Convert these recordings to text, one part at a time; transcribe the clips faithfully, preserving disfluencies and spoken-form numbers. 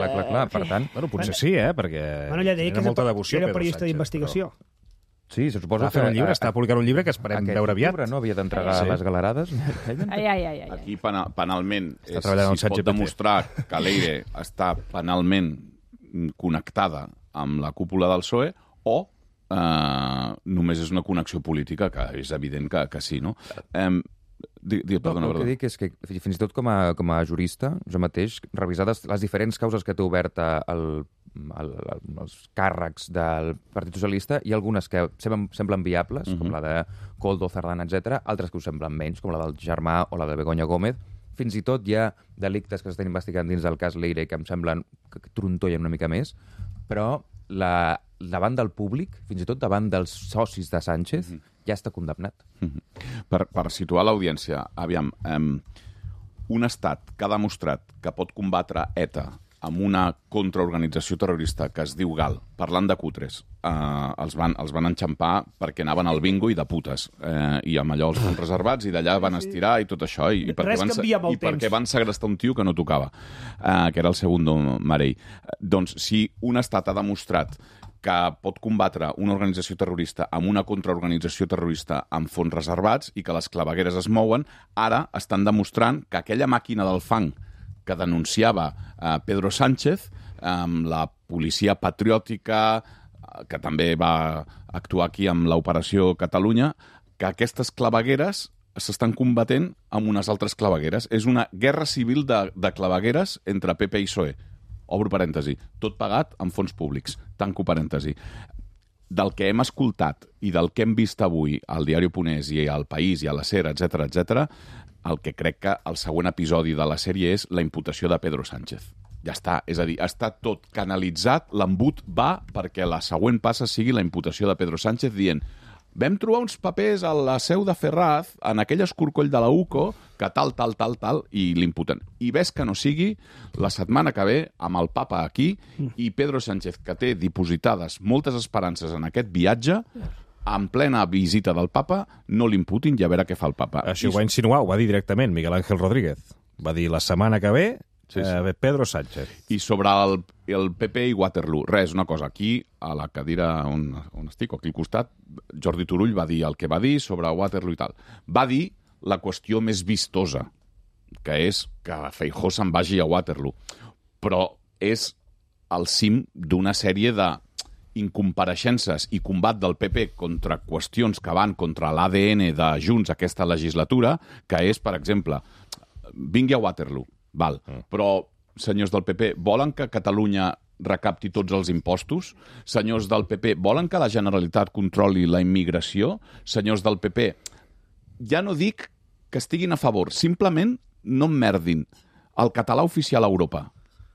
clar, clar, clar. Per tant, Bueno, potser sí, eh? Perquè Bueno, ja deia que era molta devoció, era Pedro periodista Sánchez, d'investigació. però- sí, se suposa Està fent un llibre, està publicant un llibre que esperem aquest veure aviat. octubre, no? Havia d'entregar Sí. les galerades. Ai, ai, ai, ai. Aquí pena- penalment Està és, treballant si el es pot ChatGPT. demostrar que Leire està penalment connectada amb la cúpula del P S O E o eh, només és una connexió política, que és evident que, que sí, no? Eh, di, di, perdona, No, el que perdona. dic és que fins i tot com a, com a jurista, jo mateix, revisades les diferents causes que té oberta el, el, el, els càrrecs del Partit Socialista, hi ha algunes que semblen, semblen viables, uh-huh. com la de Koldo, Cerdán, etcètera, altres que ho semblen menys, com la del Germà o la de Begoña Gómez. Fins i tot hi ha delictes que s'estan investigant dins del cas Leire que em semblen que trontollen una mica més, però la, davant del públic, fins i tot davant dels socis de Sánchez, uh-huh. ja està condemnat. Uh-huh. Per, per situar l'audiència, aviam, um, un estat que ha demostrat que pot combatre ETA amb una contraorganització terrorista que es diu GAL, parlant de cutres, eh, els, van, els van enxampar perquè anaven al bingo i de putes, eh, i amb allò els fons reservats, i d'allà van estirar i tot això, i, i, perquè, van, canvia amb el i perquè temps. van segrestar un tio que no tocava, eh, que era el segundo Marell. Eh, doncs, si un estat ha demostrat que pot combatre una organització terrorista amb una contraorganització terrorista amb fons reservats i que les clavegueres es mouen, ara estan demostrant que aquella màquina del fang que denunciava eh, Pedro Sánchez, amb la policia patriòtica, eh, que també va actuar aquí amb l'Operació Catalunya, que aquestes clavegueres s'estan combatent amb unes altres clavegueres. És una guerra civil de, de clavegueres entre P P i P S O E. Obro parèntesi. Tot pagat amb fons públics. Tanco parèntesi. Del que hem escoltat i del que hem vist avui al Diari Ponés i al País i a la SER, etcètera, etcètera, el que crec que el següent episodi de la sèrie és la imputació de Pedro Sánchez. Ja està. És a dir, està tot canalitzat, l'embut va perquè la següent passa sigui la imputació de Pedro Sánchez dient vam trobar uns papers a la seu de Ferraz, en aquell escorcoll de la U C O, que tal, tal, tal, tal, i l'imputen. I ves que no sigui la setmana que ve, amb el papa aquí, i Pedro Sánchez, que té dipositades moltes esperances en aquest viatge, en plena visita del papa, no l'imputin i a veure què fa el papa. Això ho va insinuar, ho va dir directament Miguel Ángel Rodríguez. Va dir la setmana que ve, Sí, sí. Eh, Pedro Sánchez. I sobre el, el P P i Waterloo, res, una cosa, aquí, a la cadira on, on estic, aquí al costat, Jordi Turull va dir el que va dir sobre Waterloo i tal. Va dir la qüestió més vistosa, que és que Feijóo se'n vagi a Waterloo. Però és el cim d'una sèrie de incompareixences i combat del P P contra qüestions que van contra l'A D N de Junts aquesta legislatura, que és, per exemple, vingui a Waterloo, val, mm. però, senyors del P P, volen que Catalunya recapti tots els impostos? Senyors del P P, volen que la Generalitat controli la immigració? Senyors del P P, ja no dic que estiguin a favor, simplement no emmerdin el català oficial a Europa.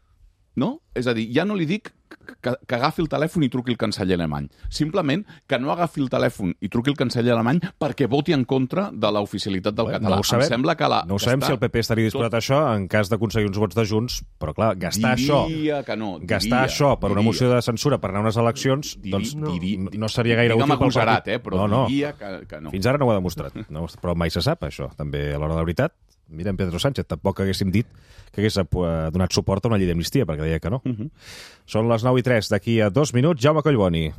No? És a dir, ja no li dic que, que agafi el telèfon i truqui el canceller alemany. Simplement que no agafi el telèfon i truqui el canceller alemany perquè voti en contra de l'oficialitat del català. No ho sabem, em sembla que la, no ho sabem si el P P estaria disposat a això en cas d'aconseguir uns vots de Junts, però clar, gastar diria això que no, diria, gastar això per una diria. moció de censura per anar a unes eleccions, Diri, doncs no, diri, no seria gaire útil pel agosarat, partit. eh, però no, no. diria que, que no. Fins ara no ho ha demostrat, no, però mai se sap això, també a l'hora de la veritat. Mirem Pedro Sánchez, tampoc haguéssim dit que hagués donat suport a una llei d'amnistia, perquè deia que no. Uh -huh. Són les nou i tres, d'aquí a dos minuts, Jaume Collboni.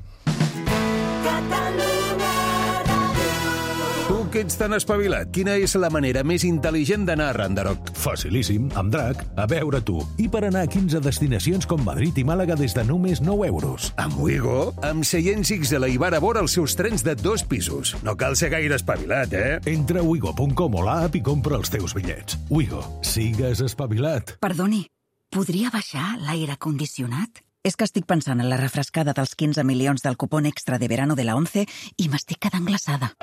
Tu que ets tan espavilat, quina és la manera més intel·ligent d'anar a Randaroc? Facilíssim, amb Drac, a veure tu. I per anar a quinze destinacions com Madrid i Màlaga des de només nou euros. Amb Wigo? Amb seients X de la Ibar a vora els seus trens de dos pisos. No cal ser gaire espavilat, eh? Entra a wigo punt com o l'app i compra els teus bitllets. Wigo, sigues espavilat. Perdoni, podria baixar l'aire condicionat? És que estic pensant en la refrescada dels quinze milions del cupón extra de verano de la ONCE i m'estic quedant glaçada.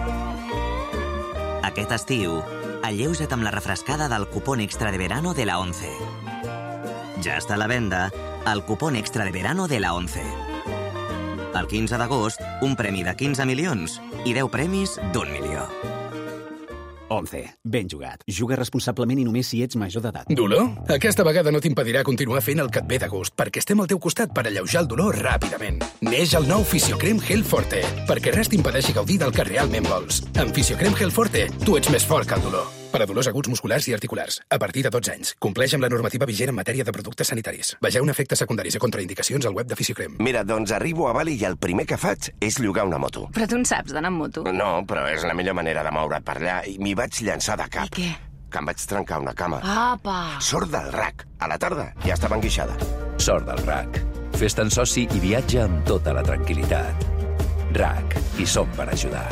Aquest estiu, alleuja't amb la refrescada del cupón extra de verano de la ONCE. Ja està a la venda el cupón extra de verano de la ONCE. El quinze d'agost, un premi de quinze milions i deu premis d'un milió. ONCE. Ben jugat. Juga responsablement i només si ets major d'edat. Dolor? Aquesta vegada no t'impedirà continuar fent el que et ve de gust, perquè estem al teu costat per alleujar el dolor ràpidament. Neix el nou Fisiocrem Gel Forte, perquè res t'impedeixi gaudir del que realment vols. Amb Fisiocrem Gel Forte, tu ets més fort que el dolor. per a dolors aguts musculars i articulars, a partir de dotze anys. Compleix amb la normativa vigent en matèria de productes sanitaris. Vegeu efectes secundaris i contraindicacions al web de Fisiocrem. Mira, doncs arribo a Bali i el primer que faig és llogar una moto. Però tu en saps d'anar amb moto? No, però és la millor manera de moure't per allà i m'hi vaig llançar de cap. I què? Que em vaig trencar una cama. Apa! Sort del R A C. A la tarda ja estava enguixada. Sort del R A C. Fes-te'n soci i viatja amb tota la tranquil·litat. R A C. Hi som per ajudar.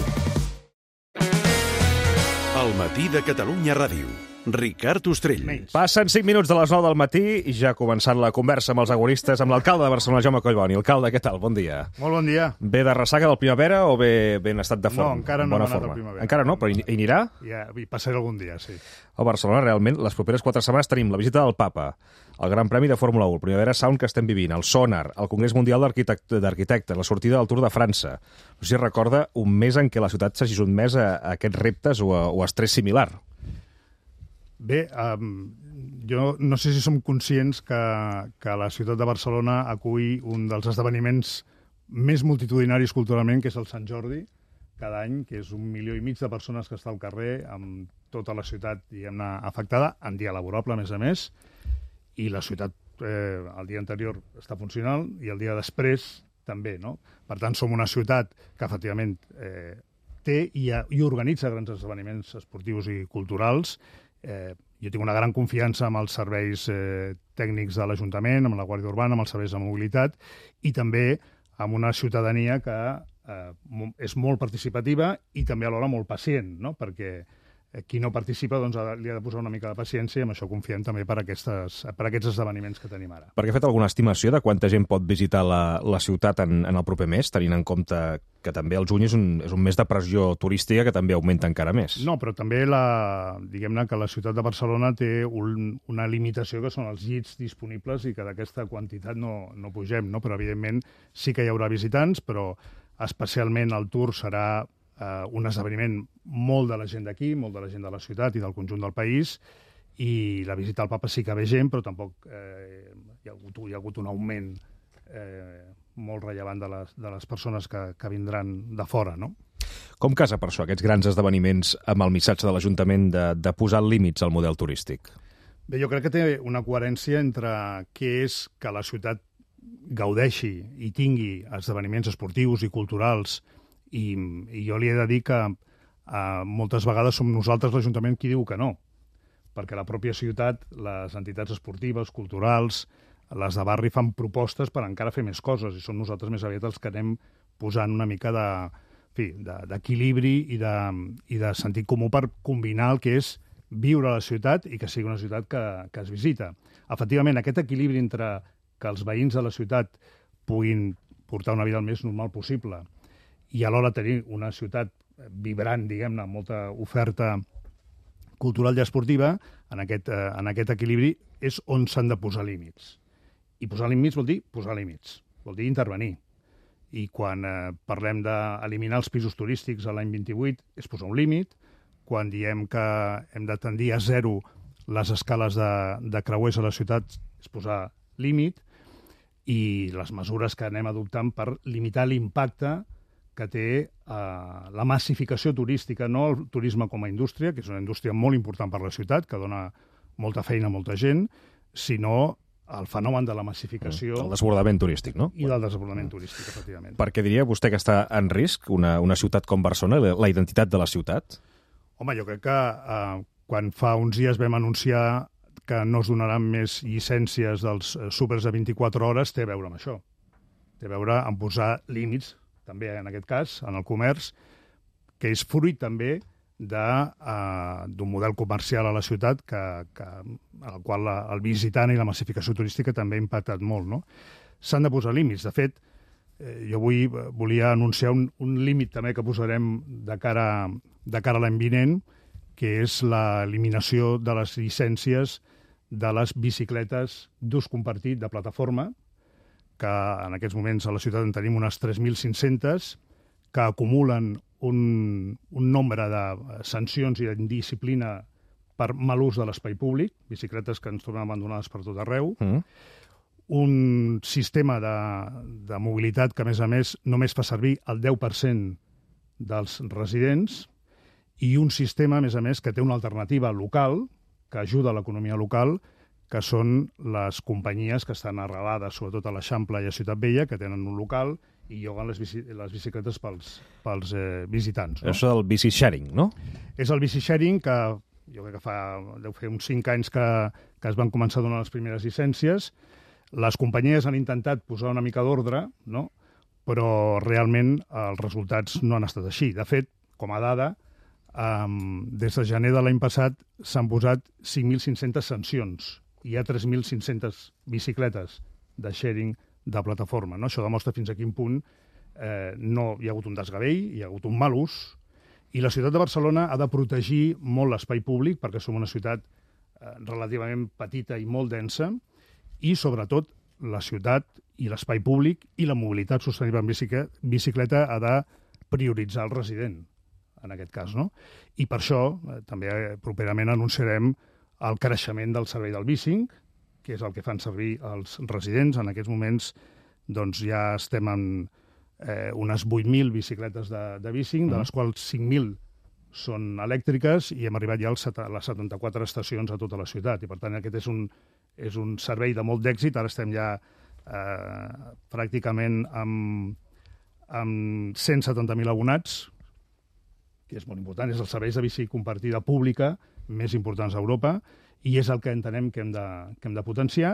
El matí de Catalunya Ràdio. Ricard Ostrell. Passen cinc minuts de les nou del matí i ja ha començat la conversa amb els agoristes amb l'alcalde de Barcelona, Jaume Collboni. Alcalde, què tal? Bon dia. Molt bon dia. Ve de ressaca del Primavera o ve ben estat de forma? No, encara no Bona hem anat forma. al Primavera. Encara no, però hi, hi anirà? Ja, hi passaré algun dia, sí. A Barcelona, realment, les properes quatre setmanes tenim la visita del Papa, el Gran Premi de Fórmula u, el Primavera Sound que estem vivint, el Sonar, el Congrés Mundial d'Arquitectes, la sortida del Tour de França. No sé si recorda un mes en què la ciutat s'hagi sotmès a, a aquests reptes o a, o a estrès similar. Bé, um, jo no sé si som conscients que, que la ciutat de Barcelona acull un dels esdeveniments més multitudinaris culturalment, que és el Sant Jordi, cada any, que és un milió i mig de persones que està al carrer, amb tota la ciutat, diguem-ne, afectada, en dia laborable, a més a més, i la ciutat eh, el dia anterior està funcional i el dia després també, no? Per tant, som una ciutat que, efectivament, eh, té i, i organitza grans esdeveniments esportius i culturals. Eh, jo tinc una gran confiança amb els serveis eh, tècnics de l'Ajuntament, amb la Guàrdia Urbana, amb els serveis de mobilitat i també amb una ciutadania que eh, és molt participativa i també alhora molt pacient, no? Perquè eh, qui no participa doncs, ha, li ha de posar una mica de paciència i amb això confiem també per, aquestes, per aquests esdeveniments que tenim ara. Perquè ha fet alguna estimació de quanta gent pot visitar la, la ciutat en, en el proper mes, tenint en compte que també el juny és un, és un mes de pressió turística que també augmenta encara més? No, però també la, diguem-ne que la ciutat de Barcelona té un, una limitació que són els llits disponibles i que d'aquesta quantitat no, no pugem, no? Però evidentment sí que hi haurà visitants, però especialment el Tour serà eh, un esdeveniment molt de la gent d'aquí, molt de la gent de la ciutat i del conjunt del país, i la visita al Papa sí que ve gent, però tampoc eh, hi, ha hagut, hi ha hagut un augment eh, molt rellevant de les, de les persones que, que vindran de fora, no? Com casa per això aquests grans esdeveniments amb el missatge de l'Ajuntament de, de posar límits al model turístic? Bé, jo crec que té una coherència entre què és que la ciutat gaudeixi i tingui esdeveniments esportius i culturals i, i jo li he de dir que eh, moltes vegades som nosaltres l'Ajuntament qui diu que no, perquè la pròpia ciutat, les entitats esportives, culturals, les de barri fan propostes per encara fer més coses i som nosaltres més aviat els que anem posant una mica de, en fi, d'equilibri i de, i de sentit comú per combinar el que és viure a la ciutat i que sigui una ciutat que, que es visita. Efectivament, aquest equilibri entre que els veïns de la ciutat puguin portar una vida el més normal possible i alhora tenir una ciutat vibrant, diguem-ne, amb molta oferta cultural i esportiva, en aquest, eh, en aquest equilibri és on s'han de posar límits. I posar límits vol dir posar límits, vol dir intervenir. I quan eh, parlem d'eliminar els pisos turístics a l'any vint-i-vuit és posar un límit, quan diem que hem de tendir a zero les escales de, de creuers a la ciutat és posar límit, i les mesures que anem adoptant per limitar l'impacte que té eh, la massificació turística, no el turisme com a indústria, que és una indústria molt important per la ciutat, que dona molta feina a molta gent, sinó el fenomen de la massificació... El desbordament turístic, no? I del desbordament turístic, efectivament. Perquè diria vostè que està en risc una, una ciutat com Barcelona, la identitat de la ciutat? Home, jo crec que eh, quan fa uns dies vam anunciar que no es donaran més llicències dels súpers de vint-i-quatre hores, té a veure amb això. Té a veure amb posar límits, també en aquest cas, en el comerç, que és fruit també d'un uh, model comercial a la ciutat que, que, al qual la, el visitant i la massificació turística també ha impactat molt, no? S'han de posar límits. De fet, eh, jo avui volia anunciar un, un límit també que posarem de cara, de cara a l'any vinent, que és l'eliminació de les llicències de les bicicletes d'ús compartit de plataforma, que en aquests moments a la ciutat en tenim unes tres mil cinc-centes, que acumulen un, un nombre de sancions i d'indisciplina per mal ús de l'espai públic, bicicletes que ens trobem abandonades per tot arreu, mm. un sistema de, de mobilitat que, a més a més, només fa servir el deu per cent dels residents i un sistema, a més a més, que té una alternativa local, que ajuda a l'economia local, que són les companyies que estan arrelades, sobretot a l'Eixample i a Ciutat Vella, que tenen un local i lloguen les, bici, les bicicletes pels, pels eh, visitants. No? Això del bici sharing, no? És el bici sharing que jo crec que fa, deu fer uns cinc anys que, que es van començar a donar les primeres llicències. Les companyies han intentat posar una mica d'ordre, no? Però realment els resultats no han estat així. De fet, com a dada, um, des de gener de l'any passat s'han posat cinc mil cinc-centes sancions. Hi ha tres mil cinc-centes bicicletes de sharing de plataforma. No? Això demostra fins a quin punt eh, no hi ha hagut un desgavell, hi ha hagut un mal ús, i la ciutat de Barcelona ha de protegir molt l'espai públic, perquè som una ciutat eh, relativament petita i molt densa, i sobretot la ciutat i l'espai públic i la mobilitat sostenible en bicicleta ha de prioritzar el resident, en aquest cas. No? I per això eh, també eh, properament anunciarem el creixement del servei del bicing, que és el que fan servir els residents. En aquests moments doncs, ja estem en eh, unes vuit mil bicicletes de, de bicing, mm. de les quals cinc mil són elèctriques, i hem arribat ja als, a les setanta-quatre estacions a tota la ciutat. I, per tant, aquest és un, és un servei de molt d'èxit. Ara estem ja eh, pràcticament amb, amb cent setanta mil abonats, que és molt important. És el servei de bici compartida pública més importants a Europa, i és el que entenem que hem de, que hem de potenciar.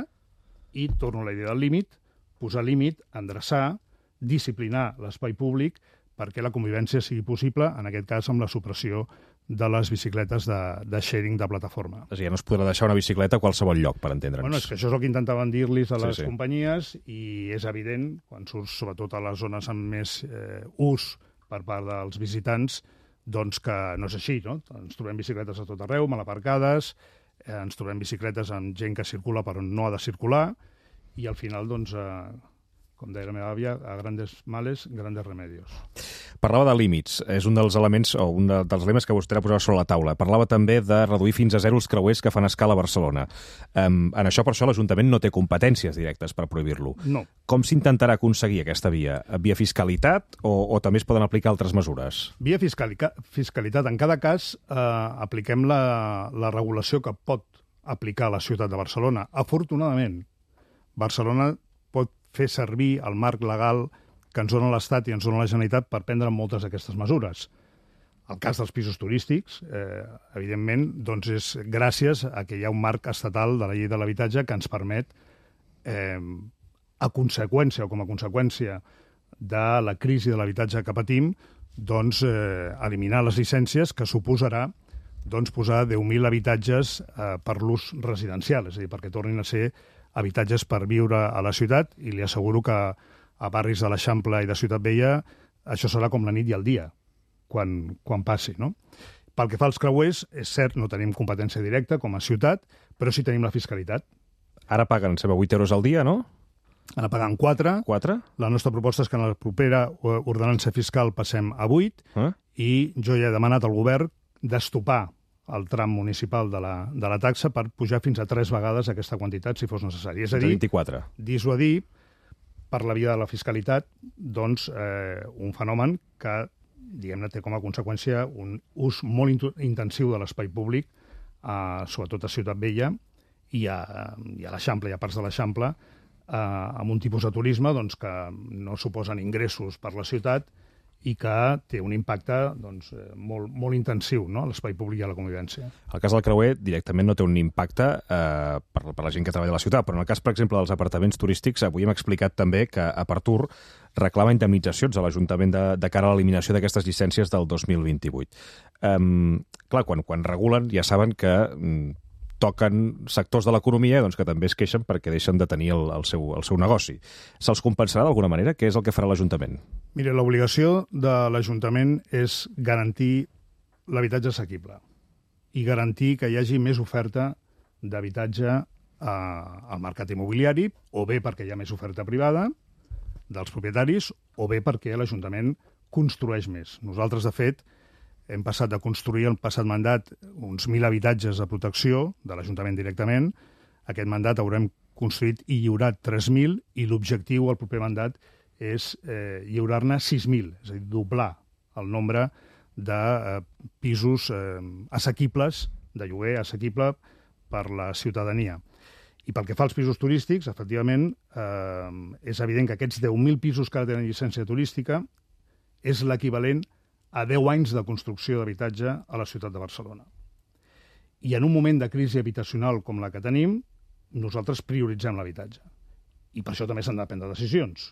I torno a la idea del límit, posar límit, endreçar, disciplinar l'espai públic perquè la convivència sigui possible, en aquest cas amb la supressió de les bicicletes de, de sharing de plataforma. És a dir, ja no es podrà deixar una bicicleta a qualsevol lloc, per entendre'ns. Bueno, és que això és el que intentaven dir-los a les sí, sí. companyies, i és evident, quan surts sobretot a les zones amb més eh, ús per part dels visitants, doncs que no és així, no? Ens trobem bicicletes a tot arreu, mal aparcades, eh, ens trobem bicicletes amb gent que circula per on no ha de circular, i al final, doncs, eh, com deia la meva àvia, a grandes males, grandes remedios. Parlava de límits. És un dels elements, o un de, dels elements que vostè posava sobre la taula. Parlava també de reduir fins a zero els creuers que fan escala a Barcelona. Um, en això, per això, l'Ajuntament no té competències directes per prohibir-lo. No. Com s'intentarà aconseguir aquesta via? Via fiscalitat o, o també es poden aplicar altres mesures? Via fiscali- fiscalitat. En cada cas, eh, apliquem la, la regulació que pot aplicar la ciutat de Barcelona. Afortunadament, Barcelona pot fer servir el marc legal que ens dona l'Estat i ens dona la Generalitat per prendre moltes d'aquestes mesures. El cas dels pisos turístics, eh, evidentment, doncs és gràcies a que hi ha un marc estatal de la llei de l'habitatge que ens permet, eh, a conseqüència o com a conseqüència de la crisi de l'habitatge que patim, doncs, eh, eliminar les llicències, que suposarà doncs, posar deu mil habitatges eh, per l'ús residencial, és a dir, perquè tornin a ser habitatges per viure a la ciutat, i li asseguro que a barris de l'Eixample i de Ciutat Vella això serà com la nit i el dia, quan, quan passi, no? Pel que fa als creuers, és cert, no tenim competència directa com a ciutat, però sí tenim la fiscalitat. Ara paguen, sembla, vuit euros al dia, no? Ara paguen quatre. quatre? La nostra proposta és que en la propera ordenança fiscal passem a vuit, eh? I jo ja he demanat al govern d'estopar el tram municipal de la, de la taxa per pujar fins a tres vegades aquesta quantitat, si fos necessari. És a dir, vint-i-quatre. dissuadir per la via de la fiscalitat, doncs, eh, un fenomen que, diguem-ne, té com a conseqüència un ús molt intensiu de l'espai públic, eh, sobretot a Ciutat Vella i a, i a l'Eixample, i a parts de l'Eixample, eh, amb un tipus de turisme doncs, que no suposen ingressos per la ciutat i que té un impacte doncs, molt, molt intensiu, no?, a l'espai públic i a la convivència. El cas del creuer directament no té un impacte eh, per, per la gent que treballa a la ciutat, però en el cas, per exemple, dels apartaments turístics, avui hem explicat també que Apartur reclama indemnitzacions a l'Ajuntament de, de cara a l'eliminació d'aquestes llicències del dos mil vint-i-vuit. Um, clar, quan, quan regulen ja saben que um, toquen sectors de l'economia doncs, que també es queixen perquè deixen de tenir el, el, seu, el seu negoci. Se'ls compensarà d'alguna manera? Què és el que farà l'Ajuntament? Mira, l'obligació de l'Ajuntament és garantir l'habitatge assequible i garantir que hi hagi més oferta d'habitatge eh, al mercat immobiliari, o bé perquè hi ha més oferta privada dels propietaris, o bé perquè l'Ajuntament construeix més. Nosaltres, de fet, hem passat de construir el passat mandat uns mil habitatges de protecció de l'Ajuntament directament. Aquest mandat haurem construït i lliurat tres mil, i l'objectiu al proper mandat és eh, lliurar-ne sis mil, és a dir, doblar el nombre de eh, pisos eh, assequibles, de lloguer assequible per la ciutadania. I pel que fa als pisos turístics, efectivament, eh, és evident que aquests deu mil pisos que ara tenen llicència turística és l'equivalent a deu anys de construcció d'habitatge a la ciutat de Barcelona. I en un moment de crisi habitacional com la que tenim, nosaltres prioritzem l'habitatge. I per això també s'han de prendre decisions.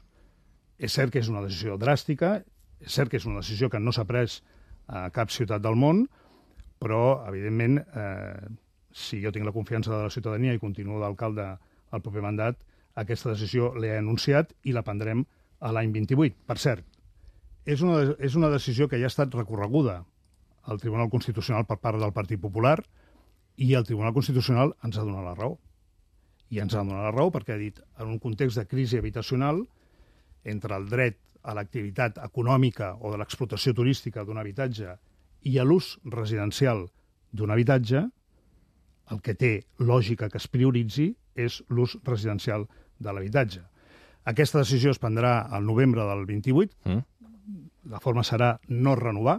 És cert que és una decisió dràstica, és cert que és una decisió que no s'ha pres a cap ciutat del món, però, evidentment, eh, si jo tinc la confiança de la ciutadania i continuo d'alcalde al proper mandat, aquesta decisió l'he anunciat i la prendrem a l'any vint-i-vuit. Per cert, és una, és una decisió que ja ha estat recorreguda al Tribunal Constitucional per part del Partit Popular i el Tribunal Constitucional ens ha donat la raó. I ens ha donat la raó perquè ha dit, en un context de crisi habitacional, entre el dret a l'activitat econòmica o de l'explotació turística d'un habitatge i a l'ús residencial d'un habitatge, el que té lògica que es prioritzi és l'ús residencial de l'habitatge. Aquesta decisió es prendrà al novembre del vint-i-vuit. Mm. La forma serà no renovar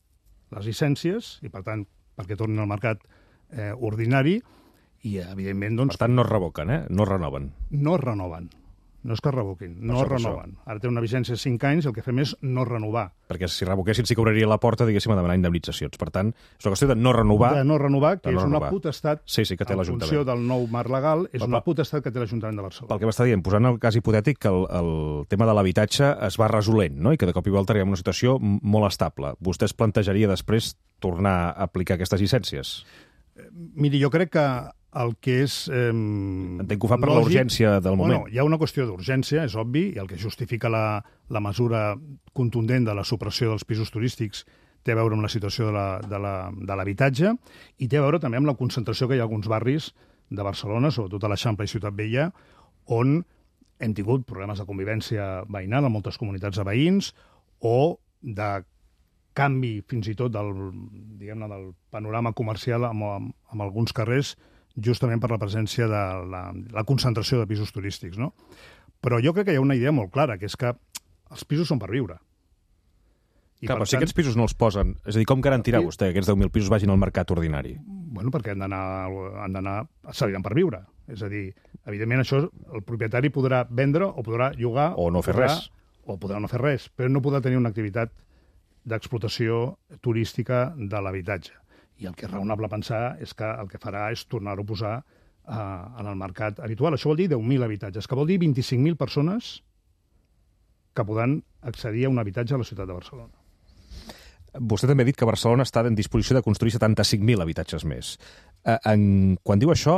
les llicències i, per tant, perquè tornin al mercat eh, ordinari i, evidentment, doncs... Per tant, no es revoquen, eh? No renoven. No renoven. No és que es revoquin, no això, renoven. Ara té una vigència de cinc anys, el que fem és no renovar. Perquè si revoquessin sí que obriria la porta, diguéssim, a demanar indemnitzacions. Per tant, és una qüestió de no renovar... De no renovar, que no és renovar. una potestat, sí, sí, que té en funció del nou marc legal, és Pel, una potestat que té l'Ajuntament de Barcelona. Pel que m'està dient, posant el cas hipotètic que el, el tema de l'habitatge es va resolent, no? I que de cop i volta arribem a una situació molt estable. Vostè es plantejaria després tornar a aplicar aquestes llicències? Miri, jo crec que el que és... Eh, Entenc que ho fa per la urgència del moment. Bueno, hi ha una qüestió d'urgència, és obvi, i el que justifica la, la mesura contundent de la supressió dels pisos turístics té a veure amb la situació de l'habitatge i té a veure també amb la concentració que hi ha a alguns barris de Barcelona, sobretot a l'Eixample i Ciutat Vella, on hem tingut problemes de convivència veïnal en moltes comunitats de veïns o de canvi fins i tot del, diguem-ne, del panorama comercial amb, amb, amb alguns carrers justament per la presència de la, la concentració de pisos turístics, no? Però jo crec que hi ha una idea molt clara, que és que els pisos són per viure. I Clar, però tant, si aquests pisos no els posen... És a dir, com garantirà vostè que aquests deu mil pisos vagin al mercat ordinari? Bueno, perquè han d'anar... serviran per viure. És a dir, evidentment això el propietari podrà vendre o podrà llogar... O no fer podrà, res. O podrà no fer res, però no podrà tenir una activitat d'explotació turística de l'habitatge. I el que és raonable pensar és que el que farà és tornar-ho a posar eh, en el mercat habitual. Això vol dir deu mil habitatges, que vol dir vint-i-cinc mil persones que podran accedir a un habitatge a la ciutat de Barcelona. Vostè també ha dit que Barcelona està en disposició de construir setanta-cinc mil habitatges més. Eh, en, quan diu això,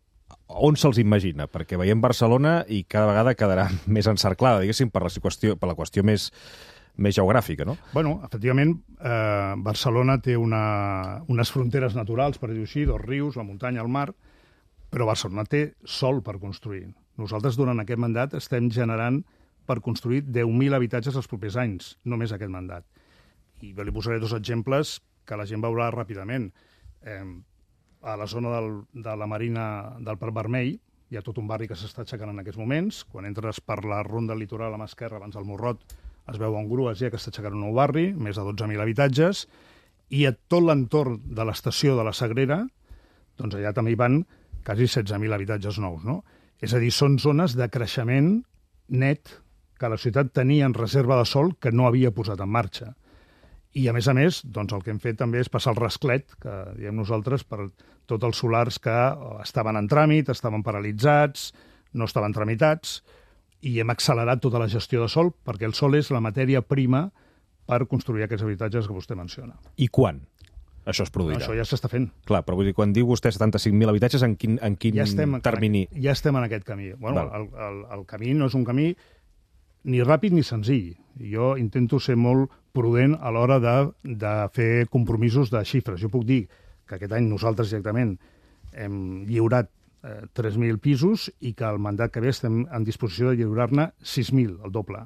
on se'ls imagina? Perquè veiem Barcelona i cada vegada quedarà més encerclada, diguéssim, per la qüestió, per la qüestió més... més geogràfica, no? Bueno, efectivament, eh, Barcelona té una, unes fronteres naturals, per dir-ho així, dos rius, la muntanya, el mar, però Barcelona té sol per construir. Nosaltres, durant aquest mandat, estem generant per construir deu mil habitatges els propers anys, només aquest mandat. I jo li posaré dos exemples que la gent veurà ràpidament. Eh, a la zona del, de la Marina del Parc Vermell hi ha tot un barri que s'està aixecant en aquests moments. Quan entres per la ronda litoral a mà esquerra, abans del Morrot, es veuen grues ja que està aixecant un nou barri, més de dotze mil habitatges, i a tot l'entorn de l'estació de la Sagrera, doncs allà també hi van quasi setze mil habitatges nous, no? És a dir, són zones de creixement net que la ciutat tenia en reserva de sòl que no havia posat en marxa. I, a més a més, doncs el que hem fet també és passar el rasclet, que diem nosaltres, per tots els solars que estaven en tràmit, estaven paralitzats, no estaven tramitats, i hem accelerat tota la gestió de sòl, perquè el sòl és la matèria prima per construir aquests habitatges que vostè menciona. I quan això es produirà? No, això ja s'està fent. Clar, però vull dir, quan diu vostè setanta-cinc mil habitatges, en quin, en quin ja estem, termini? Ja estem en aquest camí. Bueno, el, el, el camí no és un camí ni ràpid ni senzill. Jo intento ser molt prudent a l'hora de, de fer compromisos de xifres. Jo puc dir que aquest any nosaltres directament hem lliurat eh, tres mil pisos i que el mandat que ve estem en disposició de lliurar-ne sis mil, el doble.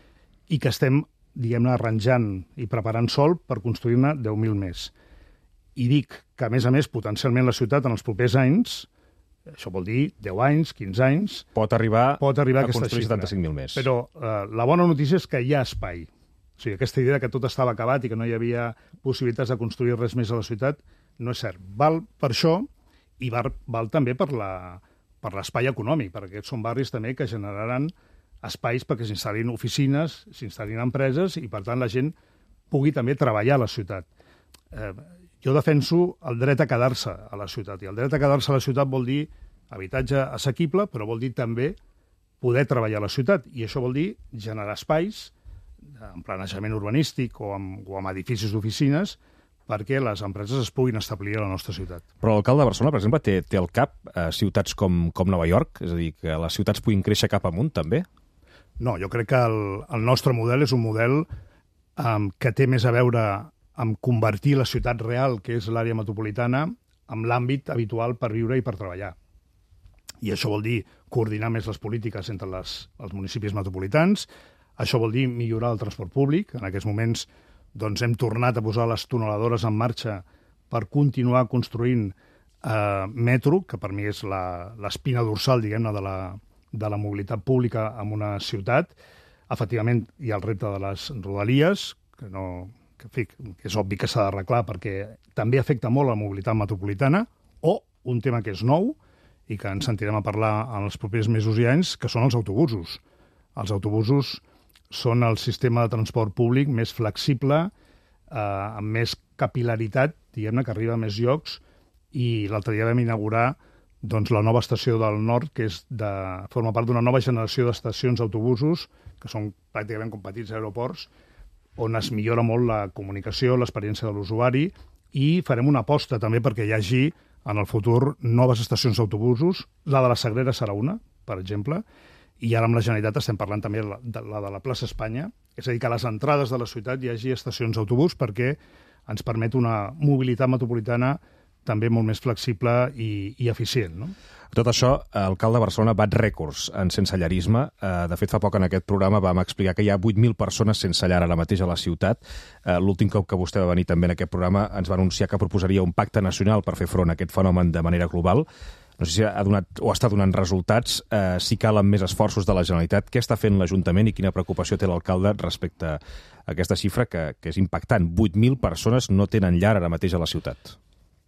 I que estem, diguem-ne, arranjant i preparant sòl per construir-ne deu mil més. I dic que, a més a més, potencialment la ciutat en els propers anys, això vol dir deu anys, quinze anys... Pot arribar, pot arribar a construir setanta-cinc mil més. Però eh, la bona notícia és que hi ha espai. O sigui, aquesta idea que tot estava acabat i que no hi havia possibilitats de construir res més a la ciutat no és cert. Val per això i val, val també per la, per l'espai econòmic, perquè aquests són barris també que generaran espais perquè s'instal·lin oficines, s'instal·lin empreses i, per tant, la gent pugui també treballar a la ciutat. Eh, jo defenso el dret a quedar-se a la ciutat, i el dret a quedar-se a la ciutat vol dir habitatge assequible, però vol dir també poder treballar a la ciutat, i això vol dir generar espais en planejament urbanístic o amb, o amb edificis d'oficines perquè les empreses es puguin establir a la nostra ciutat. Però l'alcalde de Barcelona, per exemple, té, té al cap eh, ciutats com, com Nova York? És a dir, que les ciutats puguin créixer cap amunt, també? No, jo crec que el, el nostre model és un model um, que té més a veure amb convertir la ciutat real, que és l'àrea metropolitana, amb l'àmbit habitual per viure i per treballar. I això vol dir coordinar més les polítiques entre les, els municipis metropolitans. Això vol dir millorar el transport públic. En aquests moments doncs, hem tornat a posar les tuneladores en marxa per continuar construint eh, metro, que per mi és l'espina dorsal, diguem-ne, de, la, de la mobilitat pública en una ciutat. Efectivament, hi ha el repte de les rodalies, que, no, que, fi, que és obvi que s'ha d'arreglar perquè també afecta molt la mobilitat metropolitana, o un tema que és nou i que ens sentirem a parlar en els propers mesos i anys, que són els autobusos. Els autobusos són el sistema de transport públic més flexible, eh, amb més capilaritat, diguem-ne, que arriba a més llocs, i l'altre dia vam inaugurar doncs, la nova estació del Nord, que és de, forma part d'una nova generació d'estacions d'autobusos, que són pràcticament com petits aeroports, on es millora molt la comunicació, l'experiència de l'usuari, i farem una aposta també perquè hi hagi en el futur noves estacions d'autobusos. La de la Sagrera serà una, per exemple, i ara amb la Generalitat estem parlant també de la de la plaça Espanya, és a dir, que a les entrades de la ciutat hi hagi estacions d'autobús perquè ens permet una mobilitat metropolitana també molt més flexible i, i eficient. No? Tot això, l'alcalde de Barcelona bat rècords en sensellarisme. De fet, fa poc en aquest programa vam explicar que hi ha vuit mil persones sense llar ara mateix a la ciutat. L'últim cop que vostè va venir també en aquest programa ens va anunciar que proposaria un pacte nacional per fer front a aquest fenomen de manera global. No sé si ha donat o està donant resultats, eh, si calen més esforços de la Generalitat. Què està fent l'Ajuntament i quina preocupació té l'alcalde respecte a aquesta xifra que, que és impactant? vuit mil persones no tenen llar ara mateix a la ciutat.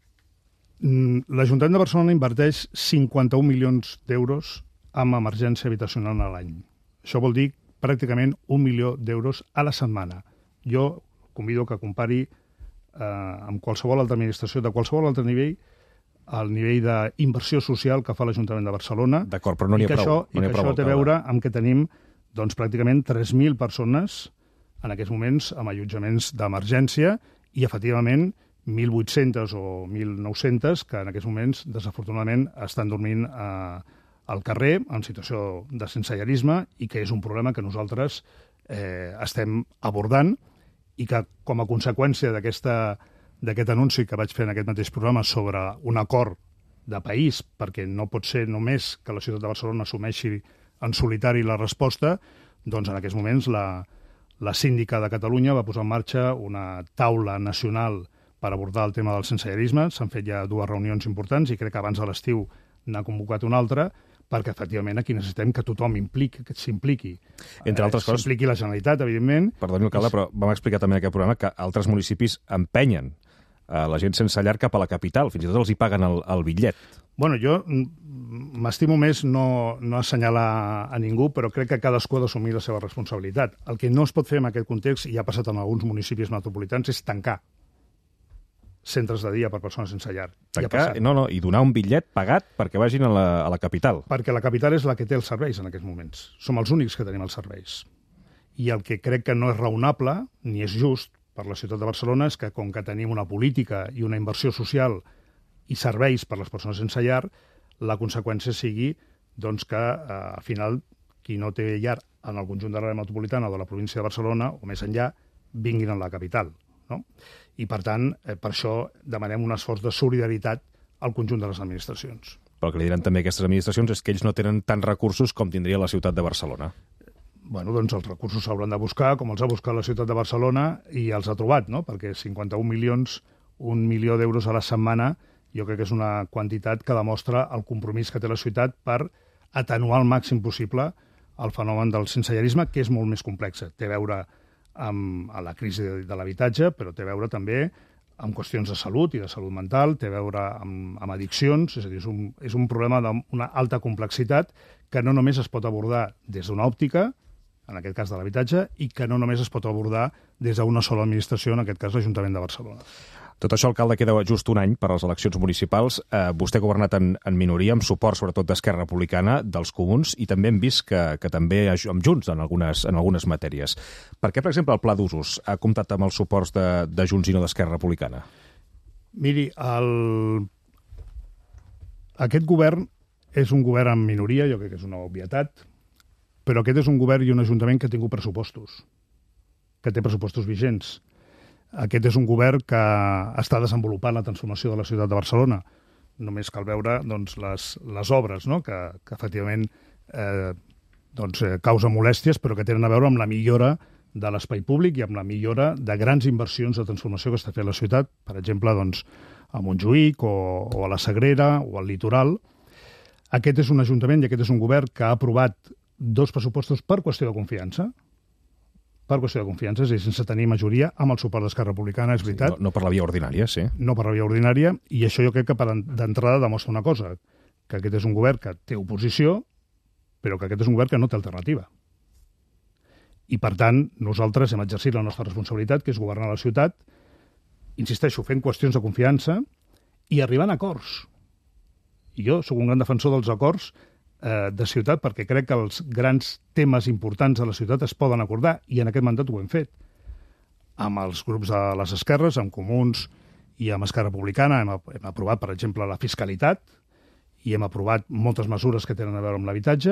L'Ajuntament de Barcelona inverteix cinquanta-un milions d'euros en emergència habitacional a l'any. Això vol dir pràcticament un milió d'euros a la setmana. Jo convido que compari eh, amb qualsevol altra administració de qualsevol altre nivell al nivell d'inversió social que fa l'Ajuntament de Barcelona. D'acord, però no n'hi ha prou. Això, no I que prou, això té a veure amb que tenim doncs, pràcticament tres mil persones en aquests moments amb allotjaments d'emergència i, efectivament, mil vuit-centes o mil nou-centes que en aquests moments, desafortunadament, estan dormint eh, al carrer en situació de sensellarisme i que és un problema que nosaltres eh, estem abordant i que, com a conseqüència d'aquesta d'aquest anunci que vaig fer en aquest mateix programa sobre un acord de país, perquè no pot ser només que la ciutat de Barcelona assumeixi en solitari la resposta, doncs en aquests moments la, la síndica de Catalunya va posar en marxa una taula nacional per abordar el tema del sensellarisme. S'han fet ja dues reunions importants i crec que abans de l'estiu n'ha convocat una altra, perquè efectivament aquí necessitem que tothom impliqui, que s'impliqui. Entre altres coses... S'impliqui la Generalitat, evidentment. Perdoni, alcalde, però vam explicar també en aquest programa que altres municipis empenyen a la gent sense llar cap a la capital. Fins i tot els hi paguen el, el bitllet. Bueno, jo m'estimo més no, no assenyalar a ningú, però crec que cadascú ha d'assumir la seva responsabilitat. El que no es pot fer en aquest context, i ha passat en alguns municipis metropolitans, és tancar centres de dia per persones sense llar. Tancar, no, no, i donar un bitllet pagat perquè vagin a la, a la capital. Perquè la capital és la que té els serveis en aquests moments. Som els únics que tenim els serveis. I el que crec que no és raonable, ni és just, per la ciutat de Barcelona, és que com que tenim una política i una inversió social i serveis per a les persones sense llar, la conseqüència sigui doncs, que, eh, al final, qui no té llar en el conjunt de l'àrea metropolitana o de la província de Barcelona, o més enllà, vinguin a la capital. No? I, per tant, eh, per això demanem un esforç de solidaritat al conjunt de les administracions. Però el que li diran també aquestes administracions és que ells no tenen tants recursos com tindria la ciutat de Barcelona. Bueno, doncs els recursos s'hauran de buscar, com els ha buscat la ciutat de Barcelona, i els ha trobat, no? Perquè cinquanta-un milions, un milió d'euros a la setmana, jo crec que és una quantitat que demostra el compromís que té la ciutat per atenuar al màxim possible el fenomen del sensellarisme, que és molt més complex. Té a veure amb la crisi de l'habitatge, però té a veure també amb qüestions de salut i de salut mental, té a veure amb, amb addiccions, és a dir, és un, és un problema d'una alta complexitat que no només es pot abordar des d'una òptica, en aquest cas de l'habitatge, i que no només es pot abordar des d'una sola administració, en aquest cas l'Ajuntament de Barcelona. Tot això, alcalde, queda just un any per a les eleccions municipals. Eh, vostè ha governat en, en minoria, amb suport sobretot d'Esquerra Republicana, dels Comuns, i també hem vist que, que també amb Junts en algunes, en algunes matèries. Per què, per exemple, el Pla d'Usos ha comptat amb els suports de, de Junts i no d'Esquerra Republicana? Miri, el... aquest govern és un govern en minoria, jo crec que és una obvietat, però aquest és un govern i un ajuntament que ha tingut pressupostos, que té pressupostos vigents. Aquest és un govern que està desenvolupant la transformació de la ciutat de Barcelona. Només cal veure doncs, les, les obres, no? que, que efectivament eh, doncs, eh, causa molèsties, però que tenen a veure amb la millora de l'espai públic i amb la millora de grans inversions de transformació que està fent la ciutat, per exemple, doncs, a Montjuïc o, o a la Sagrera o al litoral. Aquest és un ajuntament i aquest és un govern que ha aprovat dos pressupostos per qüestió de confiança, per qüestió de confiança, és a dir, sense tenir majoria, amb el suport d'Esquerra Republicana, és veritat. Sí, no, no per la via ordinària, sí. No per la via ordinària, i això jo crec que per d'entrada demostra una cosa, que aquest és un govern que té oposició, però que aquest és un govern que no té alternativa. I, per tant, nosaltres hem exercit la nostra responsabilitat, que és governar la ciutat, insisteixo, fent qüestions de confiança i arribant a acords. I jo sóc un gran defensor dels acords de ciutat, perquè crec que els grans temes importants de la ciutat es poden acordar, i en aquest mandat ho hem fet. Amb els grups de les esquerres, amb Comuns i amb Esquerra Republicana, hem, hem aprovat, per exemple, la fiscalitat, i hem aprovat moltes mesures que tenen a veure amb l'habitatge,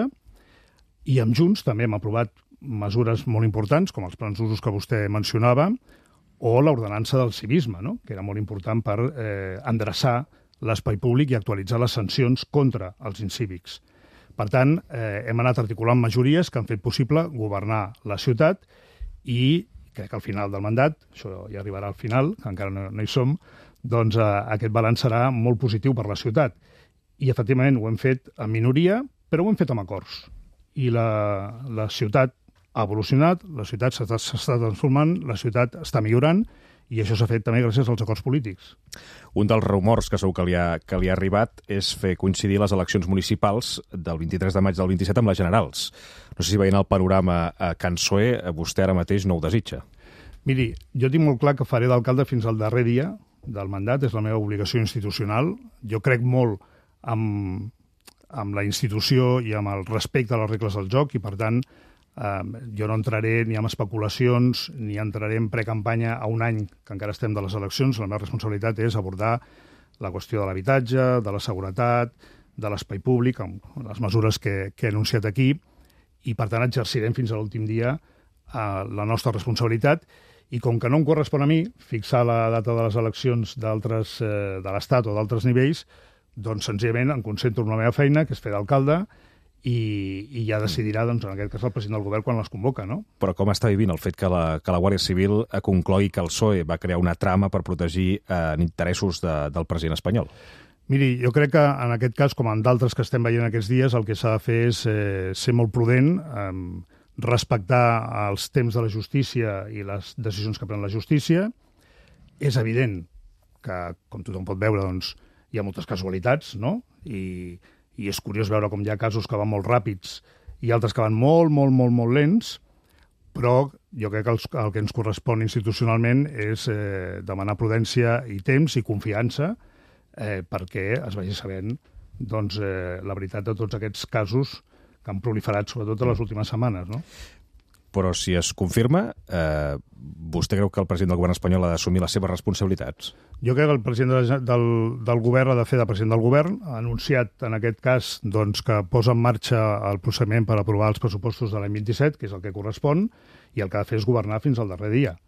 i amb Junts també hem aprovat mesures molt importants, com els plans d'usos que vostè mencionava, o l'ordenança del civisme, no? Que era molt important per eh, endreçar l'espai públic i actualitzar les sancions contra els incívics. Per tant, eh, hem anat articulant majories que han fet possible governar la ciutat i crec que al final del mandat, això ja arribarà al final, que encara no, no hi som, doncs eh, aquest balanç serà molt positiu per la ciutat. I efectivament ho hem fet en minoria, però ho hem fet amb acords. I la, la ciutat ha evolucionat, la ciutat s'està transformant, la ciutat està millorant, i això s'ha fet també gràcies als acords polítics. Un dels rumors que segur que li ha, que li ha arribat és fer coincidir les eleccions municipals del vint-i-tres de maig del vint-i-set amb les generals. No sé si veient el panorama a Can Soe, vostè ara mateix no ho desitja. Miri, jo tinc molt clar que faré d'alcalde fins al darrer dia del mandat, és la meva obligació institucional. Jo crec molt amb, amb la institució i amb el respecte a les regles del joc i, per tant, Uh, jo no entraré ni en especulacions ni entraré en precampanya a un any que encara estem de les eleccions. La meva responsabilitat és abordar la qüestió de l'habitatge, de la seguretat, de l'espai públic, amb les mesures que, que he anunciat aquí, i per tant exercirem fins a l'últim dia uh, la nostra responsabilitat. I com que no em correspon a mi fixar la data de les eleccions d'altres uh, de l'Estat o d'altres nivells, doncs senzillament em concentro en la meva feina, que és fer d'alcalde, i, i ja decidirà, doncs, en aquest cas, el president del govern quan les convoca, no? Però com està vivint el fet que la, que la Guàrdia Civil conclogui que el P S O E va crear una trama per protegir eh, interessos de, del president espanyol? Miri, jo crec que en aquest cas, com en d'altres que estem veient aquests dies, el que s'ha de fer és eh, ser molt prudent, eh, respectar els temps de la justícia i les decisions que pren la justícia. És evident que, com tothom pot veure, doncs, hi ha moltes casualitats, no? I... i és curiós veure com hi ha casos que van molt ràpids i altres que van molt, molt, molt, molt lents, però jo crec que el, el que ens correspon institucionalment és eh, demanar prudència i temps i confiança eh, perquè es vagi sabent doncs, eh, la veritat de tots aquests casos que han proliferat, sobretot en les últimes setmanes, no? Però si es confirma, eh, vostè creu que el president del govern espanyol ha d'assumir les seves responsabilitats? Jo crec que el president de, del, del govern ha de fer de president del govern. Ha anunciat, en aquest cas, doncs, que posa en marxa el procediment per aprovar els pressupostos de l'any vint-i-set, que és el que correspon, i el que ha de fer és governar fins al darrer dia.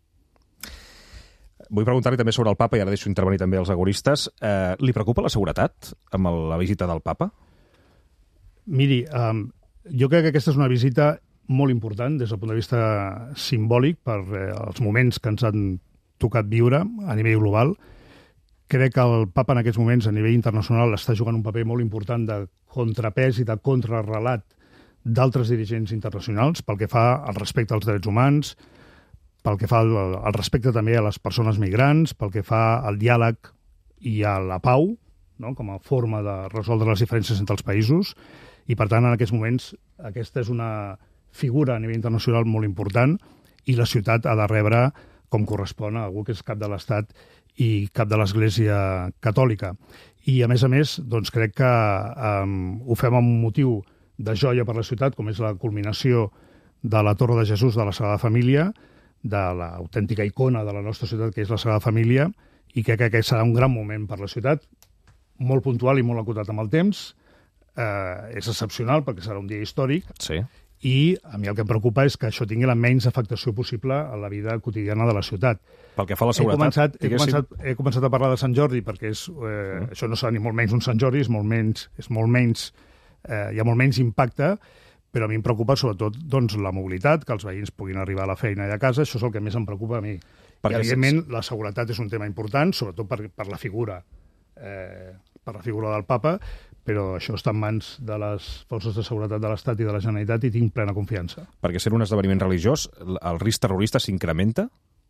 Vull preguntar-li també sobre el papa, i ara deixo intervenir també els agoristes. Eh, li preocupa la seguretat amb el, la visita del papa? Miri, um, jo crec que aquesta és una visita molt important des del punt de vista simbòlic per eh, els moments que ens han tocat viure a nivell global. Crec que el papa en aquests moments a nivell internacional està jugant un paper molt important de contrapès i de contrarrelat d'altres dirigents internacionals pel que fa al respecte als drets humans, pel que fa al, al respecte també a les persones migrants, pel que fa al diàleg i a la pau, no? Com a forma de resoldre les diferències entre els països, i per tant en aquests moments aquesta és una figura a nivell internacional molt important i la ciutat ha de rebre com correspon a algú que és cap de l'Estat i cap de l'Església Catòlica. I, a més a més, doncs, crec que um, ho fem amb un motiu de joia per la ciutat, com és la culminació de la Torre de Jesús de la Sagrada Família, de l'autèntica icona de la nostra ciutat, que és la Sagrada Família, i crec que aquest serà un gran moment per la ciutat, molt puntual i molt acotat amb el temps. Eh, és excepcional perquè serà un dia històric. Sí. I a mi el que em preocupa és que això tingui la menys afectació possible a la vida quotidiana de la ciutat. Pel que fa a la seguretat... He començat, he diguéssim... començat, he començat a parlar de Sant Jordi perquè és, eh, mm. això no serà ni molt menys un Sant Jordi, és molt menys, és molt menys eh, hi ha molt menys impacte, però a mi em preocupa sobretot doncs, la mobilitat, que els veïns puguin arribar a la feina i a casa, això és el que més em preocupa a mi. Perquè I, evidentment, la seguretat és un tema important, sobretot per, per la figura eh, per la figura del papa, però això està en mans de les forces de seguretat de l'Estat i de la Generalitat i tinc plena confiança. Perquè ser un esdeveniment religiós, el risc terrorista s'incrementa?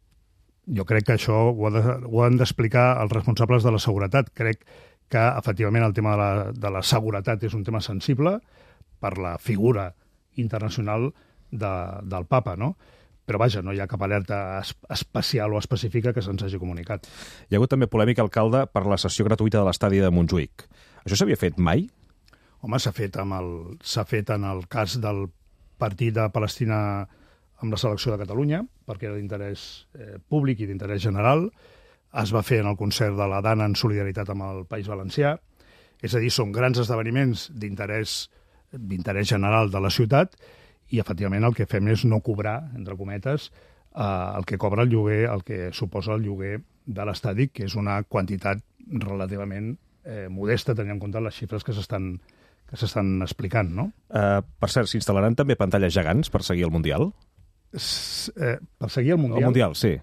Jo crec que això ho, ha de, ho han d'explicar els responsables de la seguretat. Crec que, efectivament, el tema de la, de la seguretat és un tema sensible per la figura internacional de, del papa, no? Però, vaja, no hi ha cap alerta es especial o específica que se'ns hagi comunicat. Hi ha hagut també polèmica, alcalde, per la sessió gratuïta de l'estadi de Montjuïc. Això s'havia fet mai? Home, s'ha fet, amb el, s'ha fet en el cas del partit de Palestina amb la selecció de Catalunya, perquè era d'interès eh, públic i d'interès general. Es va fer en el concert de la Dana en solidaritat amb el País Valencià. És a dir, són grans esdeveniments d'interès d'interès general de la ciutat i, efectivament, el que fem és no cobrar, entre cometes, eh, el que cobra el lloguer, el que suposa el lloguer de l'estadi, que és una quantitat relativament eh, modesta, tenint en compte les xifres que s'estan que s'estan explicant, no? Uh, per cert, s'instal·laran també pantalles gegants per seguir el Mundial? S eh, per seguir el Mundial? El Mundial, sí.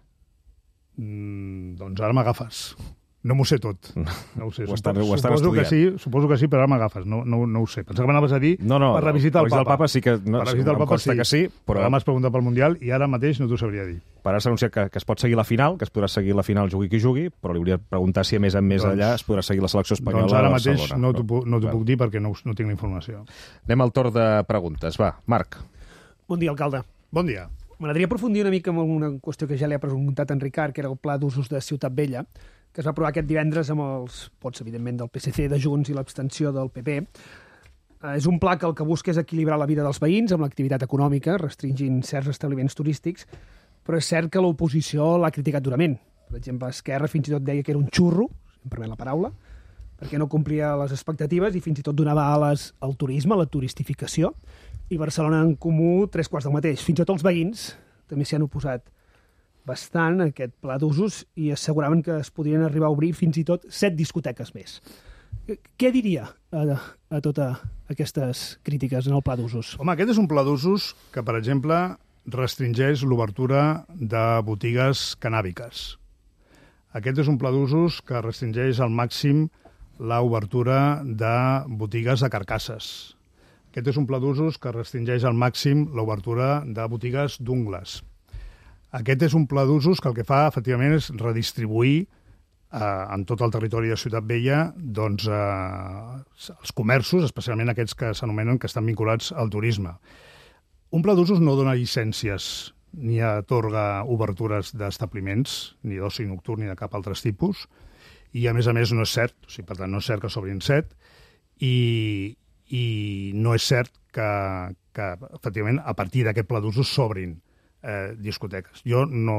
Mm, doncs ara m'agafes. No m'ho sé tot. No ho sé. Ho estan, ho estan suposo, que sí, suposo que sí, però ara m'agafes. No, no, no ho sé. Pensava que m'anaves a dir no, no, per revisitar el Papa. El Papa sí que... No, per revisitar el Papa sí. Que sí, però... Ara m'has preguntat pel Mundial i ara mateix no t'ho sabria dir. Per ara s'ha anunciat que, que es pot seguir la final, que es podrà seguir la final jugui qui jugui, però li hauria de preguntar si a més a més doncs, allà es podrà seguir la selecció espanyola doncs ara mateix Barcelona. no t'ho no puc dir perquè no, no tinc la informació. Anem al torn de preguntes. Va, Marc. Bon dia, alcalde. Bon dia. M'agradaria aprofundir una mica en una qüestió que ja li ha preguntat en Ricard, que era el pla d'usos de Ciutat Vella, que es va aprovar aquest divendres amb els vots, evidentment, del P S C, de Junts i l'abstenció del P P. Eh, és un pla que el que busca és equilibrar la vida dels veïns amb l'activitat econòmica, restringint certs establiments turístics, però és cert que l'oposició l'ha criticat durament. Per exemple, Esquerra fins i tot deia que era un xurro, si em permet la paraula, perquè no complia les expectatives i fins i tot donava ales al turisme, a la turistificació, i Barcelona en Comú tres quarts del mateix. Fins i tot els veïns també s'hi han oposat bastant a aquest pla d'usos i asseguraven que es podrien arribar a obrir fins i tot set discoteques més. Què diria a, a totes aquestes crítiques en el pla d'usos? Home, aquest és un pla d'usos que, per exemple, restringeix l'obertura de botigues canàbiques. Aquest és un pla d'usos que restringeix al màxim l'obertura de botigues de carcasses. Aquest és un pla d'usos que restringeix al màxim l'obertura de botigues d'ungles. Aquest és un pla d'usos que el que fa, efectivament, és redistribuir eh, en tot el territori de Ciutat Vella doncs, eh, els comerços, especialment aquests que s'anomenen que estan vinculats al turisme. Un pla d'usos no dona llicències ni atorga obertures d'establiments, ni d'oci nocturn ni de cap altre tipus, i a més a més no és cert, o sigui, per tant no és cert que s'obrin set, i, i no és cert que, que efectivament a partir d'aquest pla d'usos s'obrin Eh, discoteques. Jo no,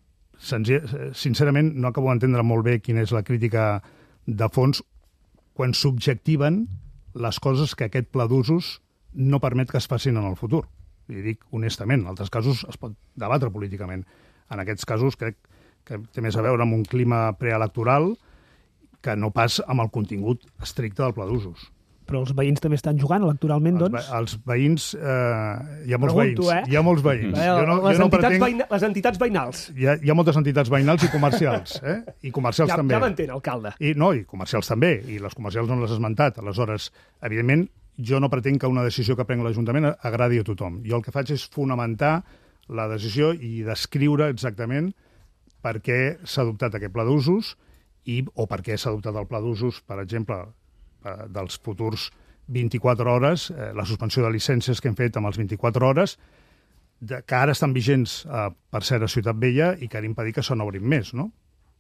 sincerament no acabo d'entendre molt bé quina és la crítica de fons quan subjectiven les coses que aquest pla d'usos no permet que es facin en el futur. Li dic honestament, en altres casos es pot debatre políticament. En aquests casos crec que té més a veure amb un clima preelectoral que no pas amb el contingut estricte del pla d'usos. Però els veïns també estan jugant electoralment, doncs? Els, els veïns... Eh, hi ha molts Pregunto, veïns. Eh? Hi ha molts veïns. Eh, jo no, les, jo no entitats pretenc... veïna, les entitats veïnals. Hi ha, hi ha moltes entitats veïnals i comercials. Eh? I comercials ja, també. Ja m'entén, alcalde. I, no, i comercials també. I les comercials no les has esmentat. Aleshores, evidentment, jo no pretenc que una decisió que prenc l'Ajuntament agradi a tothom. Jo el que faig és fonamentar la decisió i descriure exactament per què s'ha adoptat aquest pla d'usos i, o per què s'ha adoptat el pla d'usos, per exemple, dels futurs vint-i-quatre hores, eh, la suspensió de llicències que hem fet amb els vint-i-quatre hores, de, que ara estan vigents, eh, per cert, a Ciutat Vella i que han impedit que se n'obrin més, no?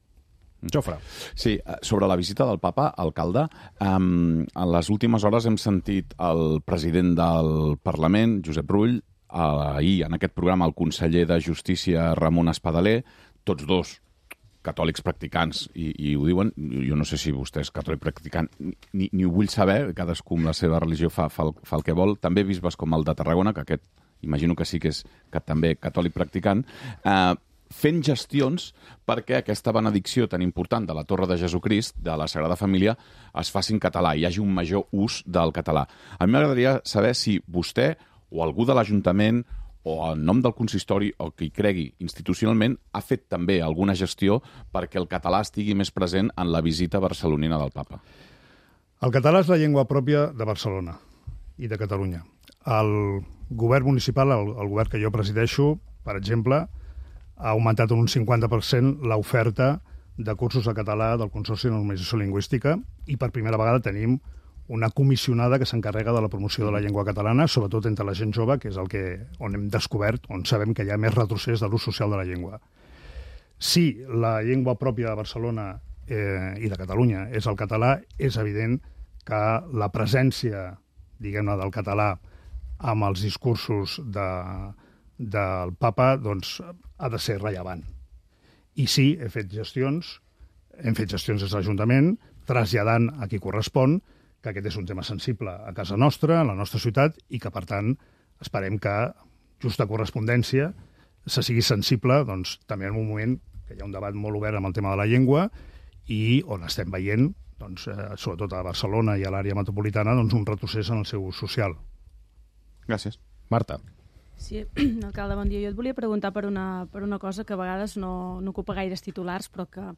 Jofre. Sí, sobre la visita del papa, alcalde, um, en les últimes hores hem sentit el president del Parlament, Josep Rull, ahir, en aquest programa, el conseller de Justícia, Ramon Espadaler, tots dos catòlics practicants, i, i ho diuen, jo no sé si vostè és catòlic practicant, ni, ni ho vull saber, cadascú amb la seva religió fa, fa, el, fa el que vol, també bisbes com el de Tarragona, que aquest imagino que sí que és que també catòlic practicant, eh, fent gestions perquè aquesta benedicció tan important de la Torre de Jesucrist, de la Sagrada Família, es faci en català, hi hagi un major ús del català. A mi m'agradaria saber si vostè o algú de l'Ajuntament o en nom del consistori o qui cregui institucionalment ha fet també alguna gestió perquè el català estigui més present en la visita barcelonina del papa. El català és la llengua pròpia de Barcelona i de Catalunya. El govern municipal, el, el govern que jo presideixo, per exemple, ha augmentat un cinquanta per cent l'oferta de cursos de català del Consorci de Normalització Lingüística i per primera vegada tenim una comissionada que s'encarrega de la promoció de la llengua catalana, sobretot entre la gent jove, que és el que, on hem descobert, on sabem que hi ha més retrocés de l'ús social de la llengua. Si la llengua pròpia de Barcelona eh, i de Catalunya és el català, és evident que la presència, diguem-ne, del català amb els discursos de, del papa doncs, ha de ser rellevant. I sí, he fet gestions, hem fet gestions des de l'Ajuntament, traslladant a qui correspon, que aquest és un tema sensible a casa nostra, a la nostra ciutat, i que, per tant, esperem que, justa correspondència, se sigui sensible, doncs, també en un moment que hi ha un debat molt obert amb el tema de la llengua i on estem veient, doncs, eh, sobretot a Barcelona i a l'àrea metropolitana, doncs, un retrocés en el seu ús social. Gràcies. Marta. Sí, alcalde, bon dia. Jo et volia preguntar per una, per una cosa que a vegades no, no ocupa gaires titulars, però que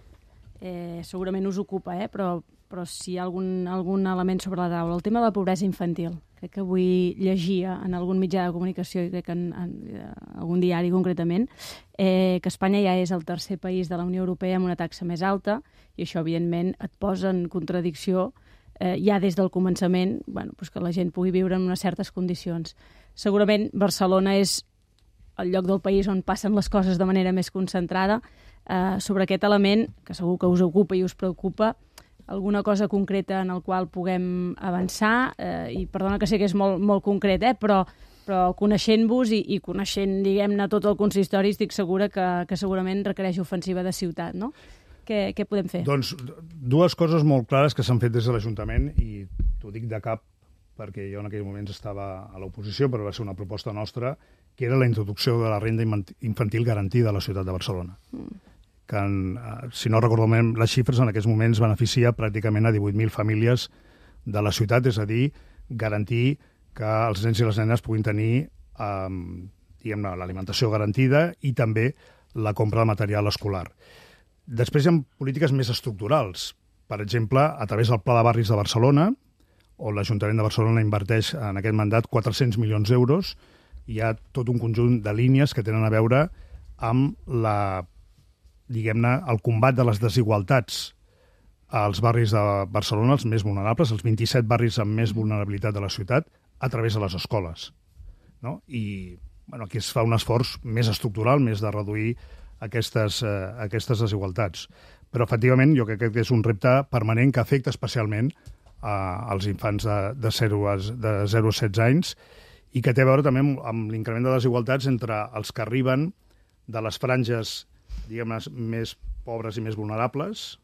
eh, segurament us ocupa, eh? però, però si hi ha algun, algun element sobre la taula. El tema de la pobresa infantil. Crec que avui llegia en algun mitjà de comunicació, i crec que en, en, en algun diari concretament, eh, que Espanya ja és el tercer país de la Unió Europea amb una taxa més alta, i això, evidentment, et posa en contradicció eh, ja des del començament, bueno, pues que la gent pugui viure en unes certes condicions. Segurament Barcelona és el lloc del país on passen les coses de manera més concentrada. Eh, sobre aquest element, que segur que us ocupa i us preocupa, alguna cosa concreta en el qual puguem avançar, eh, i perdona que sé que és molt, molt concret, eh, però, però coneixent-vos i, i coneixent, diguem-ne, tot el consistori, estic segura que, que segurament requereix ofensiva de ciutat, no? Què, què podem fer? Doncs dues coses molt clares que s'han fet des de l'Ajuntament, i t'ho dic de cap perquè jo en aquell moment estava a l'oposició, però va ser una proposta nostra, que era la introducció de la renda infantil garantida a la ciutat de Barcelona. Mm. que, en, si no recordo bé les xifres, en aquests moments beneficia pràcticament a divuit mil famílies de la ciutat, és a dir, garantir que els nens i les nenes puguin tenir eh, diguem-ne, l'alimentació garantida i també la compra de material escolar. Després hi ha polítiques més estructurals. Per exemple, a través del Pla de Barris de Barcelona, on l'Ajuntament de Barcelona inverteix en aquest mandat quatre-cents milions d'euros, hi ha tot un conjunt de línies que tenen a veure amb la, diguem-ne, el combat de les desigualtats als barris de Barcelona, els més vulnerables, els vint-i-set barris amb més vulnerabilitat de la ciutat, a través de les escoles. No? I bueno, aquí es fa un esforç més estructural, més de reduir aquestes, eh, aquestes desigualtats. Però, efectivament, jo crec que és un repte permanent que afecta especialment eh, als infants de, de, zero a, de zero a setze anys i que té a veure també amb, amb l'increment de desigualtats entre els que arriben de les franges, diguem-ne, més pobres i més vulnerables,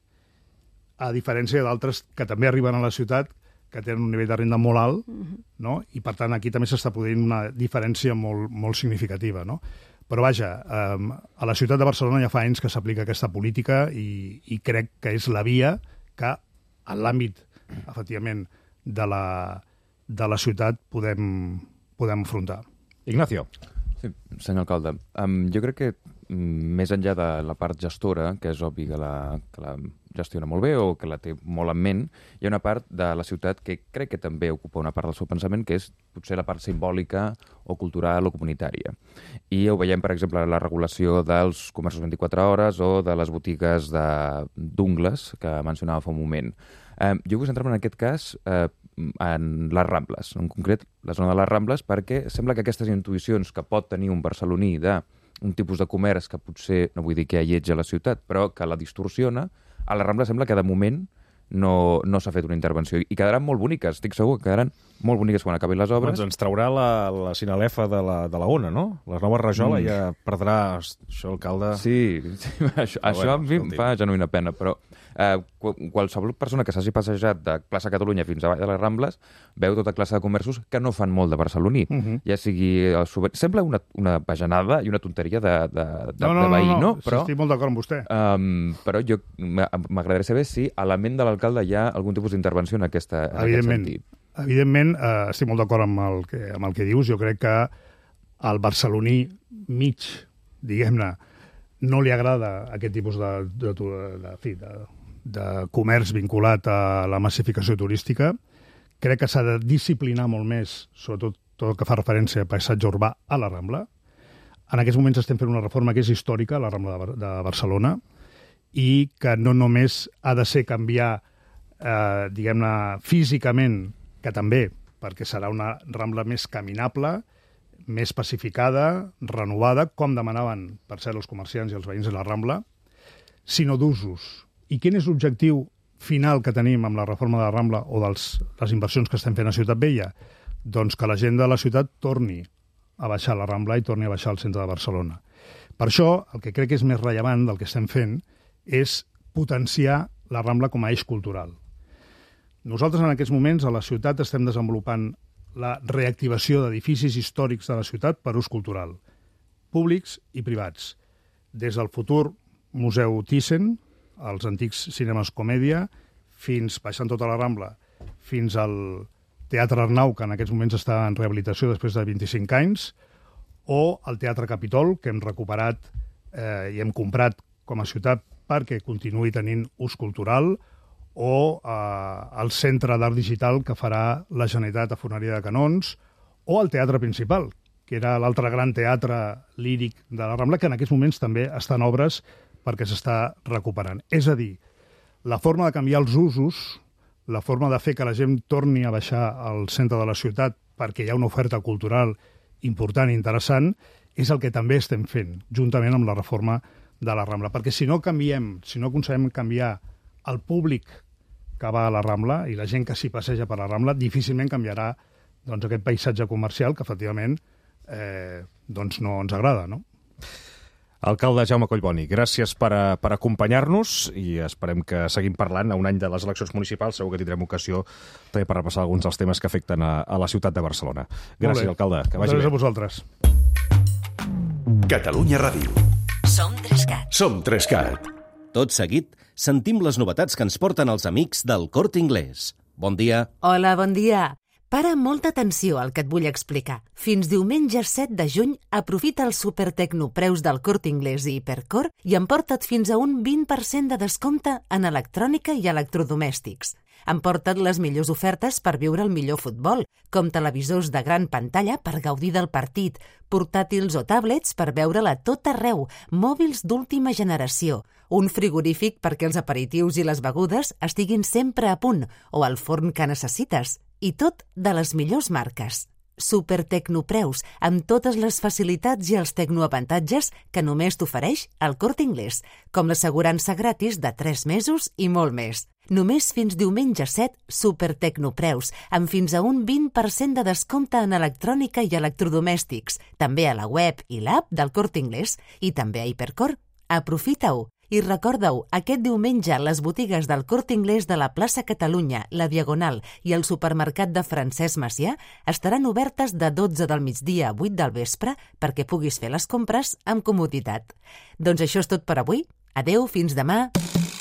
a diferència d'altres que també arriben a la ciutat que tenen un nivell de renda molt alt, uh-huh. no? I per tant aquí també s'està produint una diferència molt, molt significativa. No? Però vaja, eh, a la ciutat de Barcelona ja fa anys que s'aplica aquesta política i, i crec que és la via que en l'àmbit, efectivament, de la, de la ciutat podem, podem afrontar. Ignacio. Sí, senyor alcalde, um, jo crec que um, més enllà de la part gestora, que és obvi que la, que la gestiona molt bé o que la té molt en ment, hi ha una part de la ciutat que crec que també ocupa una part del seu pensament, que és potser la part simbòlica o cultural o comunitària. I ho veiem, per exemple, la regulació dels comerços vint-i-quatre hores o de les botigues d'ungles que mencionava fa un moment. Eh, jo vull centrar-me en aquest cas eh, en les Rambles, en concret la zona de les Rambles, perquè sembla que aquestes intuïcions que pot tenir un barceloní d'un tipus de comerç que potser, no vull dir que alletja la ciutat, però que la distorsiona, a la Rambla sembla que de moment no, no s'ha fet una intervenció. I quedaran molt boniques, estic segur que quedaran molt boniques quan acabin les obres. Doncs ens traurà la, la sinalefa de la, de la Ona, no? La nova rajola mm. ja perdrà això, alcalde... Sí, sí això, això bueno, a mi em fa genuïna pena, però eh, qualsevol persona que s'hagi passejat de plaça Catalunya fins a Vall de les Rambles veu tota classe de comerços que no fan molt de barceloní. Uh -huh. Ja sigui... El super... Sembla una, una bajanada i una tonteria de, de, de, no, no, de veí, no? no, no? Però, sí, estic molt d'acord amb vostè. Um, però jo m'agradaria saber si a la ment de l'alcalde hi ha algun tipus d'intervenció en, aquesta, en aquest sentit. Evidentment, eh, estic molt d'acord amb, el que, amb el que dius. Jo crec que al barceloní mig, diguem-ne, no li agrada aquest tipus de, de, de, de, fi, de, de comerç vinculat a la massificació turística. Crec que s'ha de disciplinar molt més, sobretot tot el que fa referència a paisatge urbà a la Rambla. En aquests moments estem fent una reforma que és històrica a la Rambla de, de Barcelona i que no només ha de ser canviar, eh, diguem-ne, físicament, que també, perquè serà una Rambla més caminable, més pacificada, renovada, com demanaven, per cert, els comerciants i els veïns de la Rambla, sinó d'usos. I quin és l'objectiu final que tenim amb la reforma de la Rambla o de les inversions que estem fent a Ciutat Vella? Doncs que la gent de la ciutat torni a baixar a la Rambla i torni a baixar al centre de Barcelona. Per això, el que crec que és més rellevant del que estem fent és potenciar la Rambla com a eix cultural. Nosaltres en aquests moments a la ciutat estem desenvolupant la reactivació d'edificis històrics de la ciutat per ús cultural, públics i privats. Des del futur Museu Thyssen, els antics cinemes Comèdia, fins, baixant tota la Rambla, fins al Teatre Arnau, que en aquests moments està en rehabilitació després de vint-i-cinc anys, o el Teatre Capitol, que hem recuperat eh, i hem comprat com a ciutat perquè continuï tenint ús cultural, o eh, el Centre d'Art Digital que farà la Generalitat a Foneria de Canons, o el Teatre Principal, que era l'altre gran teatre líric de la Rambla, que en aquests moments també està en obres perquè s'està recuperant. És a dir, la forma de canviar els usos, la forma de fer que la gent torni a baixar al centre de la ciutat perquè hi ha una oferta cultural important i interessant, és el que també estem fent, juntament amb la reforma de la Rambla. Perquè si no canviem, si no aconseguim canviar el públic que va a la Rambla i la gent que s'hi passeja per la Rambla, difícilment canviarà doncs, aquest paisatge comercial que, efectivament, eh, doncs no ens agrada, no? Alcalde Jaume Collboni, gràcies per, a, per acompanyar-nos i esperem que seguim parlant a un any de les eleccions municipals. Segur que tindrem ocasió també per repassar alguns dels temes que afecten a, a la ciutat de Barcelona. Gràcies, alcalde. Que vagi bé. Gràcies a vosaltres. Catalunya Ràdio. Som Trescat. Som Trescat. Tot seguit, sentim les novetats que ens porten els amics del Corte Inglés. Bon dia. Hola, bon dia. Para molta atenció al que et vull explicar. Fins diumenge set de juny aprofita els supertecnopreus del Corte Inglés i Hipercor i emporta't fins a un vint per cent de descompte en electrònica i electrodomèstics. Emporta't les millors ofertes per viure el millor futbol, com televisors de gran pantalla per gaudir del partit, portàtils o tablets per veure-la tot arreu, mòbils d'última generació, un frigorífic perquè els aperitius i les begudes estiguin sempre a punt o el forn que necessites, i tot de les millors marques. Supertecnopreus, amb totes les facilitats i els tecnoavantatges que només t'ofereix el Corte Inglés, com l'assegurança gratis de tres mesos i molt més. Només fins diumenge set, Supertecnopreus, amb fins a un vint per cent de descompte en electrònica i electrodomèstics, també a la web i l'app del Corte Inglés i també a Hipercor. Aprofita-ho! I recorda-ho, aquest diumenge les botigues del Corte Inglés de la plaça Catalunya, la Diagonal i el supermercat de Francesc Macià estaran obertes de dotze del migdia a vuit del vespre perquè puguis fer les compres amb comoditat. Doncs això és tot per avui. Adeu, fins demà.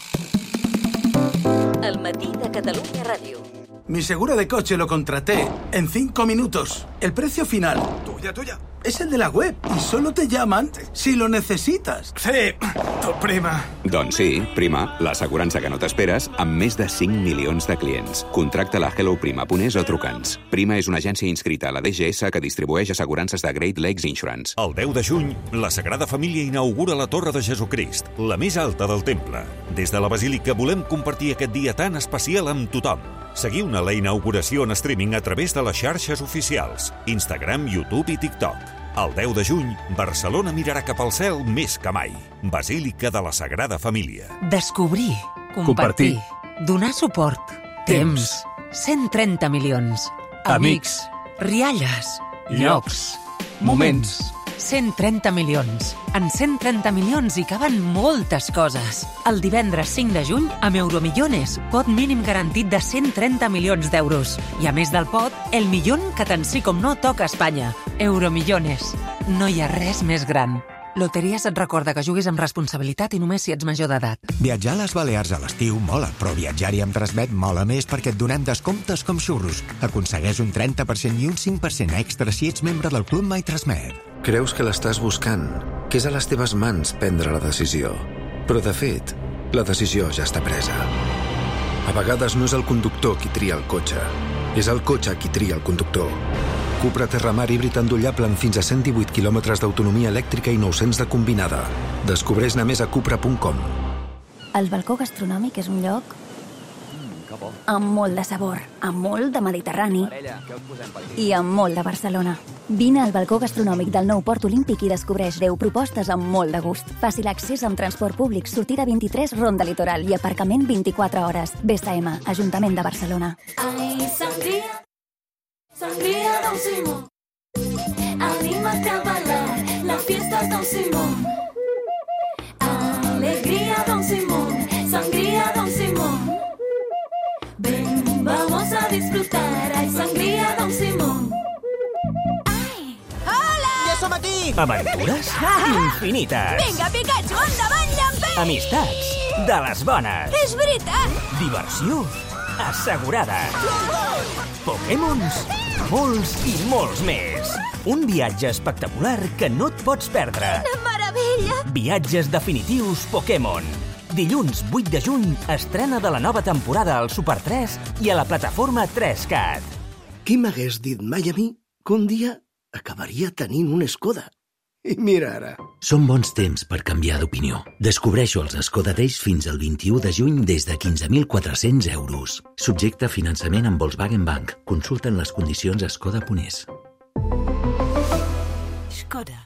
El matí de Catalunya Ràdio. Mi seguro de coche lo contraté en cinco minutos. El precio final, tuya, tuya, es el de la web y solo te llaman si lo necesitas. Sí, tu prima. Doncs sí, Prima, l'assegurança que no t'esperes amb més de cinc milions de clients. Contracta-la a hello prima punt es o truca'ns. Prima és una agència inscrita a la D G S que distribueix assegurances de Great Lakes Insurance. El deu de juny, la Sagrada Família inaugura la Torre de Jesucrist, la més alta del temple. Des de la Basílica volem compartir aquest dia tan especial amb tothom. Seguiu-ne la inauguració en streaming a través de les xarxes oficials, Instagram, YouTube i TikTok. El deu de juny, Barcelona mirarà cap al cel més que mai. Basílica de la Sagrada Família. Descobrir, compartir, donar suport, temps, cent trenta milions, amics, rialles, llocs, moments. cent trenta milions. En cent trenta milions hi caben moltes coses. El divendres cinc de juny, amb Euromillones, pot mínim garantit de cent trenta milions d'euros. I a més del pot, el millón que tant sí com no toca a Espanya. Euromillones. No hi ha res més gran. Loteries et recorda que juguis amb responsabilitat i només si ets major d'edat. Viatjar a les Balears a l'estiu mola, però viatjar-hi amb Transmet mola més perquè et donem descomptes com xurros. Aconsegueix un trenta per cent i un cinc per cent extra si ets membre del Club My Transmet. Creus que l'estàs buscant, que és a les teves mans prendre la decisió. Però, de fet, la decisió ja està presa. A vegades no és el conductor qui tria el cotxe, és el cotxe qui tria el conductor. Cupra Terramar híbrid endollable amb fins a cent divuit quilòmetres d'autonomia elèctrica i nou-cents de combinada. Descobreix-ne més a cupra punt com. El balcó gastronòmic és un lloc amb molt de sabor, amb molt de Mediterrani i amb molt de Barcelona. Vine al balcó gastronòmic del nou Port Olímpic i descobreix deu propostes amb molt de gust. Fàcil accés amb transport públic, sortida vint-i-tres, Ronda Litoral i aparcament vint-i-quatre hores. B S M, Ajuntament de Barcelona. Ai, sangria, sangria Don Simón. Anímate a bailar, la fiesta es Don Simón. Alegría Don Simón, sangría Don Simón. Ven, vamos a disfrutar, hay sangría Don Simón. Ai! Hola! Ja som aquí! Aventures infinites. Vinga, Pikachu, endavant, llamper! Amistats de les bones. És veritat! Diversió assegurada. Pokémons, molts i molts més. Un viatge espectacular que no et pots perdre. Quina meravella! Viatges definitius Pokémon. Dilluns vuit de juny, estrena de la nova temporada al Super tres i a la plataforma tres cat. Qui m'hagués dit mai a mi que un dia acabaria tenint un Skoda? I mira ara. Són bons temps per canviar d'opinió. Descobreixo els Skoda Days fins al vint-i-u de juny des de quinze mil quatre-cents euros. Subjecte a finançament amb Volkswagen Bank. Consulten les condicions a skoda punt es. Skoda.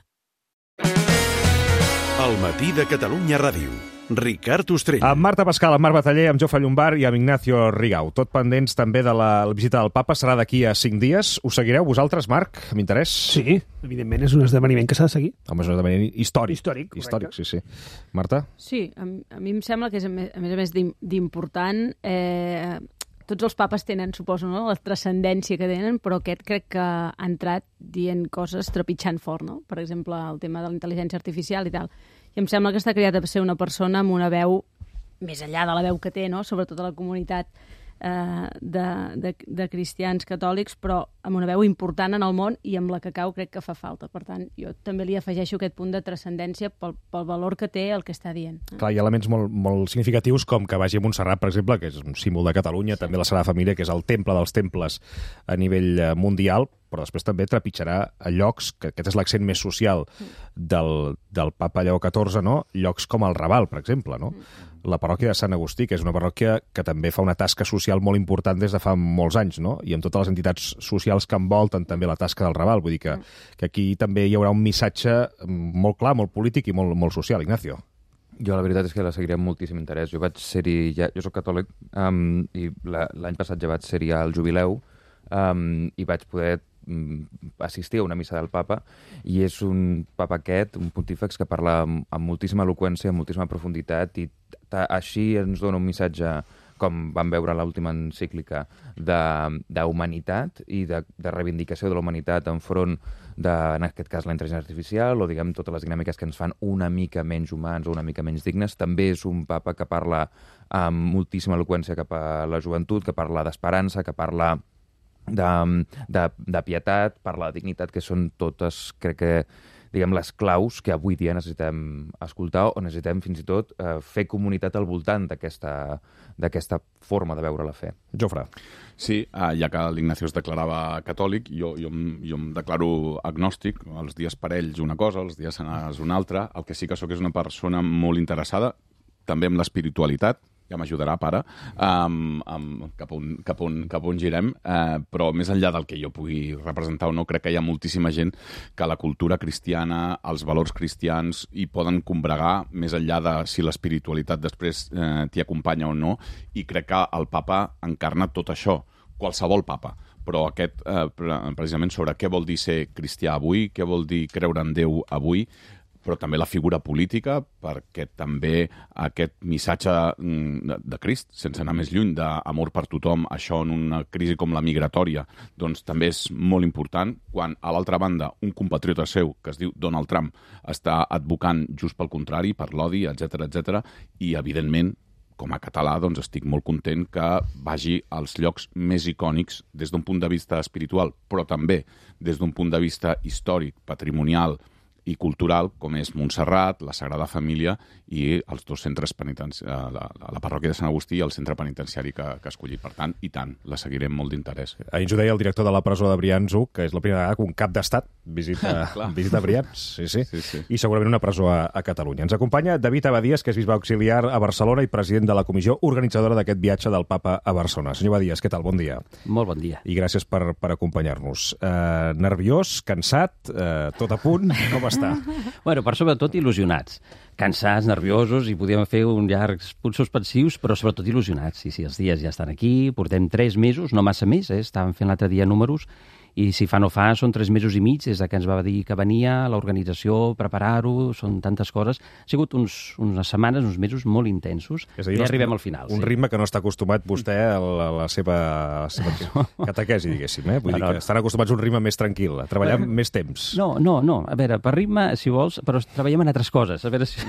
El matí de Catalunya Ràdio. Ricard Ostrell. Amb Marta Pascal, amb Marc Bataller, amb Jofre Llombart i amb Ignacio Rigau. Tot pendents també de la, la visita del papa. Serà d'aquí a cinc dies. Us seguireu vosaltres, Marc, amb interès? Sí, evidentment és un esdeveniment que s'ha de seguir. Home, és un esdeveniment històric. Històric, històric, sí, sí. Marta? Sí, a, a mi em sembla que és, a més a més d'important... Eh, tots els papes tenen, suposo, no? La transcendència que tenen, però aquest crec que ha entrat dient coses trepitjant fort, no? Per exemple, el tema de la intel·ligència artificial i tal. I em sembla que està creat per ser una persona amb una veu més enllà de la veu que té, no? Sobretot a la comunitat eh, de, de, de cristians catòlics, però amb una veu important en el món i amb la que cau crec que fa falta. Per tant, jo també li afegeixo aquest punt de transcendència pel, pel valor que té el que està dient. Eh? Clar, hi ha elements molt, molt significatius com que vagi a Montserrat, per exemple, que és un símbol de Catalunya, sí. També la Sagrada Família, que és el temple dels temples a nivell mundial, però després també trepitjarà a llocs, que aquest és l'accent més social del, del papa Lleó catorze, no? Llocs com el Raval, per exemple, no? La parròquia de Sant Agustí, que és una parròquia que també fa una tasca social molt important des de fa molts anys, no? I amb totes les entitats socials que envolten també la tasca del Raval. Vull dir que, que aquí també hi haurà un missatge molt clar, molt polític i molt, molt social. Ignacio. Jo la veritat és que la seguiré amb moltíssim interès. Jo vaig ser-hi, ja, jo soc catòlic, um, i l'any passat ja vaig ser-hi al jubileu, um, i vaig poder assistir a una missa del papa, i és un papa aquest, un pontífex que parla amb, amb moltíssima eloqüència, amb moltíssima profunditat, i així ens dona un missatge, com vam veure a l'última encíclica, d'humanitat i de, de reivindicació de la humanitat enfront de, en aquest cas, la intel·ligència artificial, o diguem totes les dinàmiques que ens fan una mica menys humans o una mica menys dignes. També és un papa que parla amb moltíssima eloqüència cap a la joventut, que parla d'esperança, que parla de, de, de pietat, per la dignitat, que són totes, crec que, diguem, les claus que avui dia necessitem escoltar o necessitem fins i tot eh, fer comunitat al voltant d'aquesta d'aquesta forma de veure la fe. Jofre. Sí, eh, ja que l'Ignacio es declarava catòlic, jo, jo, jo em declaro agnòstic. Els dies per ells una cosa, els dies senars una altra. El que sí que sóc és una persona molt interessada, també amb l'espiritualitat, ja m'ajudarà, pare, um, um, cap, on, cap, on, cap on girem, uh, però més enllà del que jo pugui representar o no, crec que hi ha moltíssima gent que la cultura cristiana, els valors cristians hi poden combregar més enllà de si l'espiritualitat després uh, t'hi acompanya o no, i crec que el papa encarna tot això, qualsevol papa, però aquest, uh, precisament sobre què vol dir ser cristià avui, què vol dir creure en Déu avui, però també la figura política, perquè també aquest missatge de, de Crist, sense anar més lluny, d'amor per tothom, això en una crisi com la migratòria, doncs també és molt important, quan a l'altra banda un compatriota seu, que es diu Donald Trump, està advocant just pel contrari, per l'odi, etcètera, etcètera, i evidentment, com a català, doncs estic molt content que vagi als llocs més icònics des d'un punt de vista espiritual, però també des d'un punt de vista històric, patrimonial i cultural, com és Montserrat, la Sagrada Família i els dos centres penitenciaris, la, la, la parròquia de Sant Agustí i el centre penitenciari que, que ha escollit. Per tant, i tant, la seguirem molt d'interès. Ahir ens ho deia el director de la presó de Brians, que és la primera vegada que un cap d'estat visita, visita Brians. Sí, sí. Sí, sí. I segurament una presó a, a Catalunya. Ens acompanya David Abadías, que és bisbe auxiliar a Barcelona i president de la comissió organitzadora d'aquest viatge del Papa a Barcelona. Senyor Abadías, què tal? Bon dia. Molt bon dia. I gràcies per, per acompanyar-nos. Uh, nerviós, cansat, uh, tot a punt, com està? Bueno, per sobretot il·lusionats. Cansats, nerviosos, i podíem fer un llargs punts suspensius, però sobretot il·lusionats. Sí, sí, els dies ja estan aquí, portem tres mesos, no massa més, eh? Estàvem fent l'altre dia números, i si fa no fa, són tres mesos i mig des que ens va dir que venia, l'organització, preparar-ho, són tantes coses. Ha sigut uns, unes setmanes, uns mesos molt intensos, és a dir, i no arribem al final. Un sí. ritme que no està acostumat vostè a la, a la seva, a la seva catequesi, diguéssim. Eh? Vull no, dir que no. Estan acostumats a un ritme més tranquil, a treballar no, més temps. No, no, no. A veure, per ritme, si vols, però treballem en altres coses. A veure, si...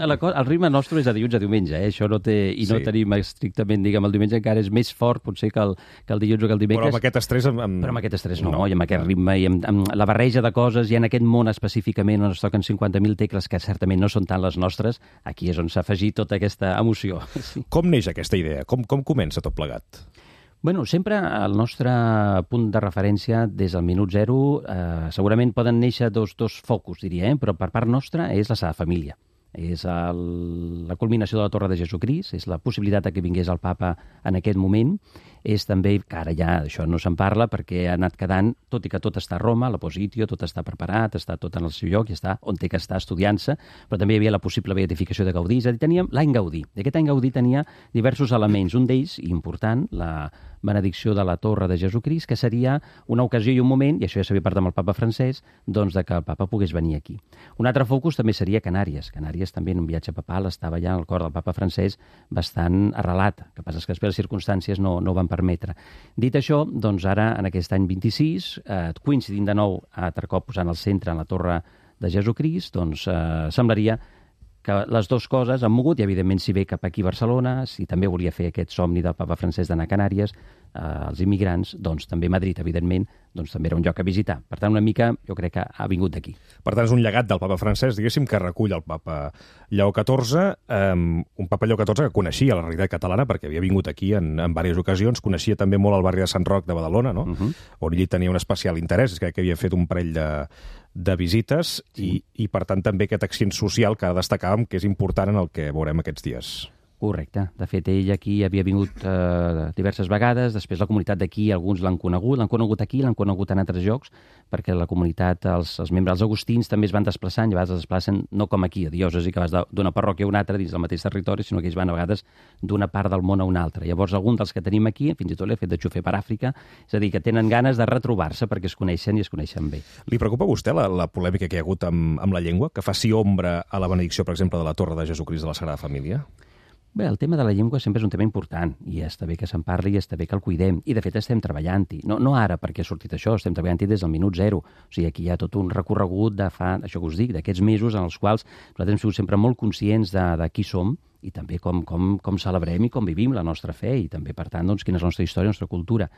el ritme nostre és de dilluns a diumenge, eh? Això no té... I no sí. tenim estrictament, diguem, el diumenge encara és més fort, potser, que el, que el dilluns o que el dimecres. Però amb aquest estrès... Amb... Però amb aquest estrès no. No, i amb aquest ritme i amb, amb la barreja de coses, i en aquest món específicament on es toquen cinquanta mil tecles que certament no són tant les nostres, aquí és on s'ha afegit tota aquesta emoció. Sí. Com neix aquesta idea? Com, com comença tot plegat? Bueno, sempre el nostre punt de referència des del minut zero, eh, segurament poden néixer dos, dos focus, diria, eh? Però per part nostra és la Sagrada Família. És el, la culminació de la Torre de Jesucrist, és la possibilitat que vingués el papa en aquest moment, és també, que ara ja això no se'n parla perquè ha anat quedant, tot i que tot està a Roma, la Positio, tot està preparat, està tot en el seu lloc i està on té que estar estudiant-se, però també hi havia la possible beatificació de Gaudí, és a dir, teníem l'any Gaudí. I aquest any Gaudí tenia diversos elements, un d'ells, important, la benedicció de la Torre de Jesucrist, que seria una ocasió i un moment, i això ja s'havia parlat amb el papa francès, doncs de que el papa pogués venir aquí. Un altre focus també seria Canàries. Canàries també en un viatge papal estava ja al cor del papa francès bastant arrelat, que passa que després les circumstàncies no, no van permetre. Dit això, doncs ara, en aquest any vint-i-sis, eh, coincidint de nou altre cop posant al centre en la Torre de Jesucrist, doncs eh, semblaria que les dues coses han mogut, i evidentment si ve cap aquí a Barcelona, si també volia fer aquest somni del papa francès d'anar a Canàries, eh, els immigrants, doncs també Madrid, evidentment, doncs també era un lloc a visitar. Per tant, una mica, jo crec que ha vingut d'aquí. Per tant, és un llegat del papa francès, diguéssim, que recull el papa Lleó catorze, eh, un papa Lleó catorze que coneixia la realitat catalana perquè havia vingut aquí en, en diverses ocasions, coneixia també molt el barri de Sant Roc de Badalona, no? Uh-huh. On ell tenia un especial interès, crec que havia fet un parell de, de visites, sí. i, i per tant també aquest accent social que destacàvem que és important en el que veurem aquests dies. Correcte. De fet, ell aquí havia vingut eh, diverses vegades, després la comunitat d'aquí, alguns l'han conegut, l'han conegut aquí, l'han conegut en altres llocs, perquè la comunitat, els, els membres, els agustins també es van desplaçant, i a vegades es desplacen no com aquí, a diòcesi, que vas d'una parròquia a una altra dins del mateix territori, sinó que ells van a vegades d'una part del món a una altra. Llavors, alguns dels que tenim aquí, fins i tot l'he fet de xofer per Àfrica, és a dir, que tenen ganes de retrobar-se perquè es coneixen i es coneixen bé. Li preocupa a vostè la, la polèmica que hi ha hagut amb, amb la llengua, que faci ombra a la benedicció, per exemple, de la Torre de Jesucrist de la Sagrada Família? Bé, el tema de la llengua sempre és un tema important, i està bé que se'n parli i està bé que el cuidem. I, de fet, estem treballant-hi. No, no ara perquè ha sortit això, estem treballant-hi des del minut zero. O sigui, aquí hi ha tot un recorregut de fa, això que us dic, d'aquests mesos en els quals nosaltres hem sigut sempre molt conscients de, de qui som i també com, com, com celebrem i com vivim la nostra fe i també, per tant, doncs, quina és la nostra història, la nostra cultura.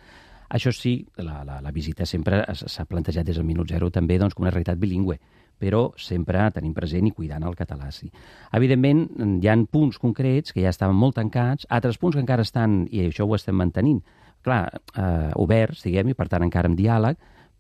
Això sí, la, la, la visita sempre s'ha plantejat des del minut zero també doncs, com una realitat bilingüe, però sempre tenim present i cuidant el català, sí. Evidentment, hi ha punts concrets que ja estaven molt tancats, altres punts que encara estan, i això ho estem mantenint, clar, eh, oberts, diguem, i per tant encara en diàleg,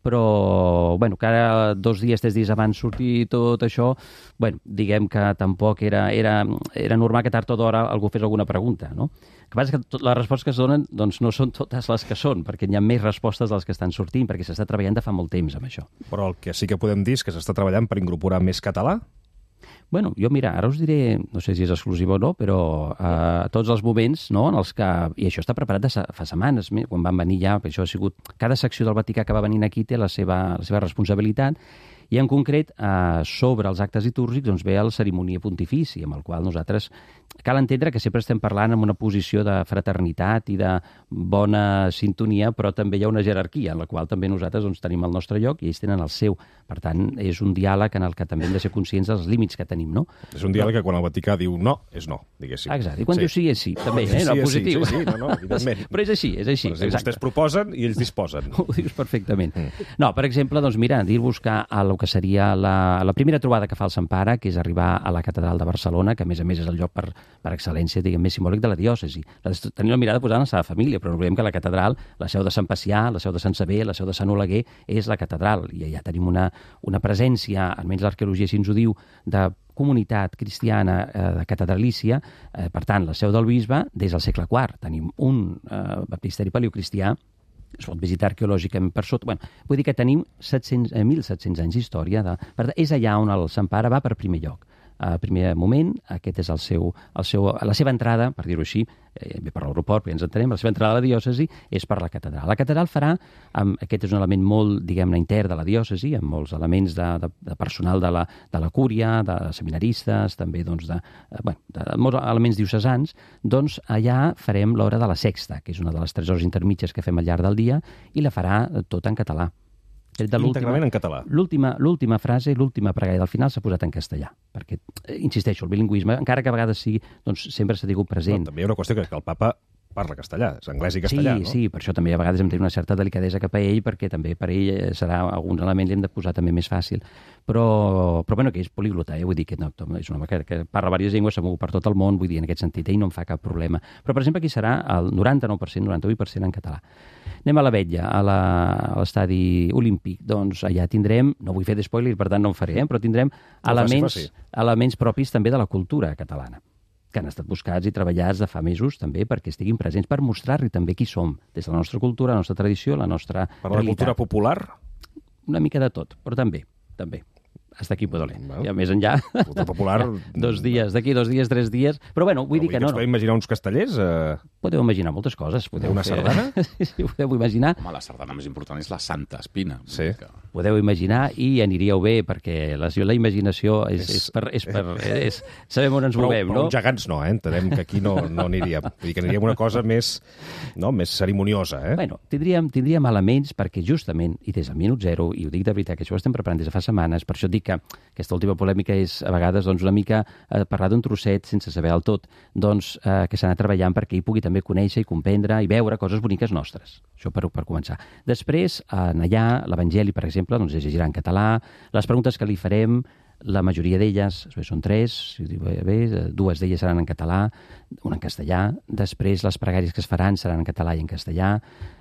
però, bueno, que ara dos dies, tres dies abans sortir tot això, bueno, diguem que tampoc era, era, era normal que tard o d'hora algú fes alguna pregunta, no? El que passa és que tot, les respostes que es donen doncs, no són totes les que són, perquè hi ha més respostes dels que estan sortint, perquè s'està treballant de fa molt temps amb això. Però el que sí que podem dir és que s'està treballant per incorporar més català? Bueno, jo, mira, ara us diré, no sé si és exclusiu o no, però eh, tots els moments, no?, en els que... I això està preparat de fa setmanes, quan van venir ja, perquè això ha sigut... Cada secció del Vaticà que va venir aquí té la seva, la seva responsabilitat, i en concret, eh, sobre els actes litúrgics, doncs ve el cerimònia pontifici, amb el qual nosaltres... Cal entendre que sempre estem parlant en una posició de fraternitat i de bona sintonia, però també hi ha una jerarquia en la qual també nosaltres doncs, tenim el nostre lloc i ells tenen el seu. Per tant, és un diàleg en el que també hem de ser conscients dels límits que tenim, no? És un diàleg que quan el Vaticà diu no, és no, diguéssim. Exacte, i quan sí. diu sí, és sí, també, eh? No, sí, positiu. Sí, sí, sí, no, no, evidentment. Però és així, és així. Però vostès proposen i ells disposen. Ho dius perfectament. Mm. No, per exemple, doncs mira, dir-vos que el que seria la, la primera trobada que fa el Sant Pare, que és arribar a la Catedral de Barcelona, que a més a més és el lloc per, per excel·lència, diguem, més simbòlic de la diòcesi. Tenim la mirada posada en la seva família, però no oblidem que la catedral, la seu de Sant Pacià, la seu de Sant Sever, la seu de Sant Oleguer, és la catedral. I allà tenim una, una presència, almenys l'arqueologia així ens ho diu, de comunitat cristiana eh, de catedralícia, eh, per tant, la seu del bisbe, des del segle quart. Tenim un eh, baptisteri paleocristià, es pot visitar arqueològicament per sota. Bueno, vull dir que tenim set-cents, mil set-cents anys d'història. De... Per tant, és allà on el Sant Pare va per primer lloc. A primer moment, aquest és el seu, el seu, la seva entrada, per dir-ho així, eh, bé per l'aeroport, perquè ens entenem, la seva entrada a la diòcesi és per la catedral. La catedral farà, amb, aquest és un element molt, diguem-ne, intern de la diòcesi, amb molts elements de, de, de personal de la, de la cúria, de seminaristes, també doncs, de, de, bueno, de molts elements diocesans, doncs allà farem l'hora de la sexta, que és una de les tres hores intermitges que fem al llarg del dia, i la farà tot en català. Íntegrament en català. L'última frase, l'última pregària del final s'ha posat en castellà, perquè, insisteixo, el bilingüisme, encara que a vegades sigui, doncs sempre s'ha tingut present. Però també hi ha una qüestió que el papa parla castellà, és anglès i castellà, sí, no? Sí, per això també a vegades hem de tenir una certa delicadesa cap a ell, perquè també per ell serà algun element l'hem de posar també més fàcil. Però, però bueno, que és poliglota, eh? Vull dir que no, és un home que, que parla diverses llengües, segur per tot el món, vull dir, en aquest sentit, ell no em fa cap problema. Però, per exemple, aquí serà el noranta-nou per cent, noranta-vuit per cent en català. Anem a la vetlla, a l'estadi olímpic. Doncs allà tindrem, no vull fer d'espoiler, per tant no en faré, eh? Però tindrem elements, faci, faci. elements propis també de la cultura catalana, que han estat buscats i treballats de fa mesos també perquè estiguin presents, per mostrar-li també qui som, des de la nostra cultura, la nostra tradició, la nostra per la cultura popular? Una mica de tot, però també, també. Hasta aquí puedo leer. Well, ja més enllà. Cultura popular... dos dies, d'aquí dos dies, tres dies... Però bueno, vull però dir que no... Podeu no. imaginar uns castellers? Eh... Podeu imaginar moltes coses. Podeu una fer... sardana? Sí, podeu imaginar... Home, la sardana més important és la Santa Espina. Sí. Que... Podeu imaginar i aniríeu bé, perquè la, la imaginació és, és, és per... És per és, sabem on ens però, movem, però no? Però gegants no, eh? Entenem que aquí no, no aniríem. Vull dir que aniríem una cosa més, no? més cerimoniosa, eh? Bueno, tindríem, tindríem elements perquè justament, i des del minut zero, i ho dic de veritat, que això ho estem preparant des de fa setmanes, per això et dic que aquesta última polèmica és a vegades doncs, una mica eh, parlar d'un trosset sense saber el tot, doncs, eh, que s'ha anat treballant perquè ell pugui també conèixer i comprendre i veure coses boniques nostres. Això per, per començar. Després, en allà, l'Evangeli, per exemple, doncs, es llegirà en català. Les preguntes que li farem, la majoria d'elles, són tres, si ho dic bé, dues d'elles seran en català, una en castellà. Després, les pregàries que es faran seran en català i en castellà.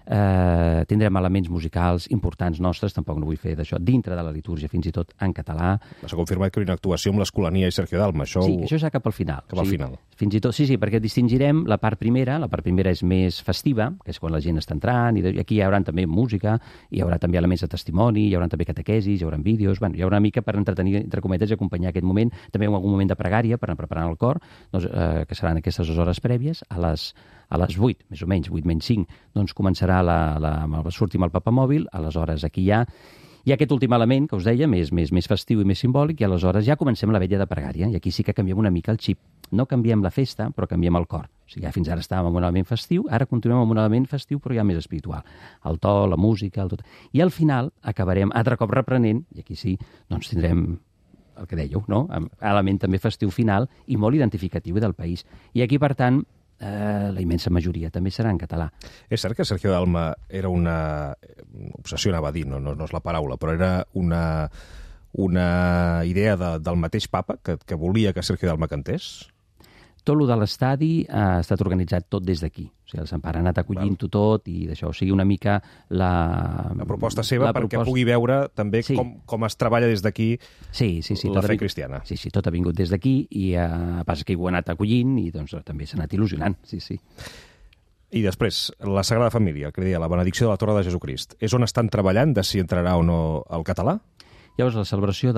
Eh, tindrem elements musicals importants nostres, tampoc no vull fer d'això, dintre de la litúrgia, fins i tot en català. S'ha confirmat que hi ha una actuació amb l'Escolania i Sergio Dalma. Això sí, ho... això serà cap al final. Cap al o sigui, final. Fins i tot, sí, sí, perquè distingirem la part primera, la part primera és més festiva, que és quan la gent està entrant, i, de, i aquí hi haurà també música, hi haurà també elements de testimoni, hi haurà també catequesis, hi haurà vídeos, bueno, hi haurà una mica per entretenir, entre cometes, i acompanyar aquest moment, també en algun moment de pregària per anar preparant el cor, doncs, eh, que seran aquestes dues hores prèvies, a les a les vuit, més o menys, vuit menys cinc, doncs començarà la, la, la, sortim el papamòbil, aleshores aquí hi ha hi ha aquest últim element que us deia, més, més, més festiu i més simbòlic, i aleshores ja comencem la vetlla de pregària, i aquí sí que canviem una mica el xip. No canviem la festa, però canviem el cor. O sigui, ja fins ara estàvem amb un element festiu, ara continuem amb un element festiu, però ja més espiritual. El to, la música, el tot. I al final acabarem, altre cop reprenent, i aquí sí, doncs tindrem el que dèieu, no? Element també festiu final i molt identificatiu del país. I aquí, per tant, eh, la immensa majoria també serà en català. És cert que Sergio Dalma era una... obsessió anava a dir, no, no, no és la paraula, però era una, una idea de, del mateix papa que, que volia que Sergio Dalma cantés? Tot el de l'estadi ha estat organitzat tot des d'aquí. O sigui, el Sant Pare ha anat acollint-ho tot i d'això. O sigui, una mica la... La proposta seva la perquè proposta... pugui veure també sí. com, com es treballa des d'aquí sí, sí, sí, la fe vingut, cristiana. Sí, sí, tot ha vingut des d'aquí i eh, passa que ho ha anat acollint i doncs també s'ha anat il·lusionant, sí, sí. I després, la Sagrada Família, que deia, la benedicció de la Torre de Jesucrist, és on estan treballant de si entrarà o no el català? Llavors, la celebració de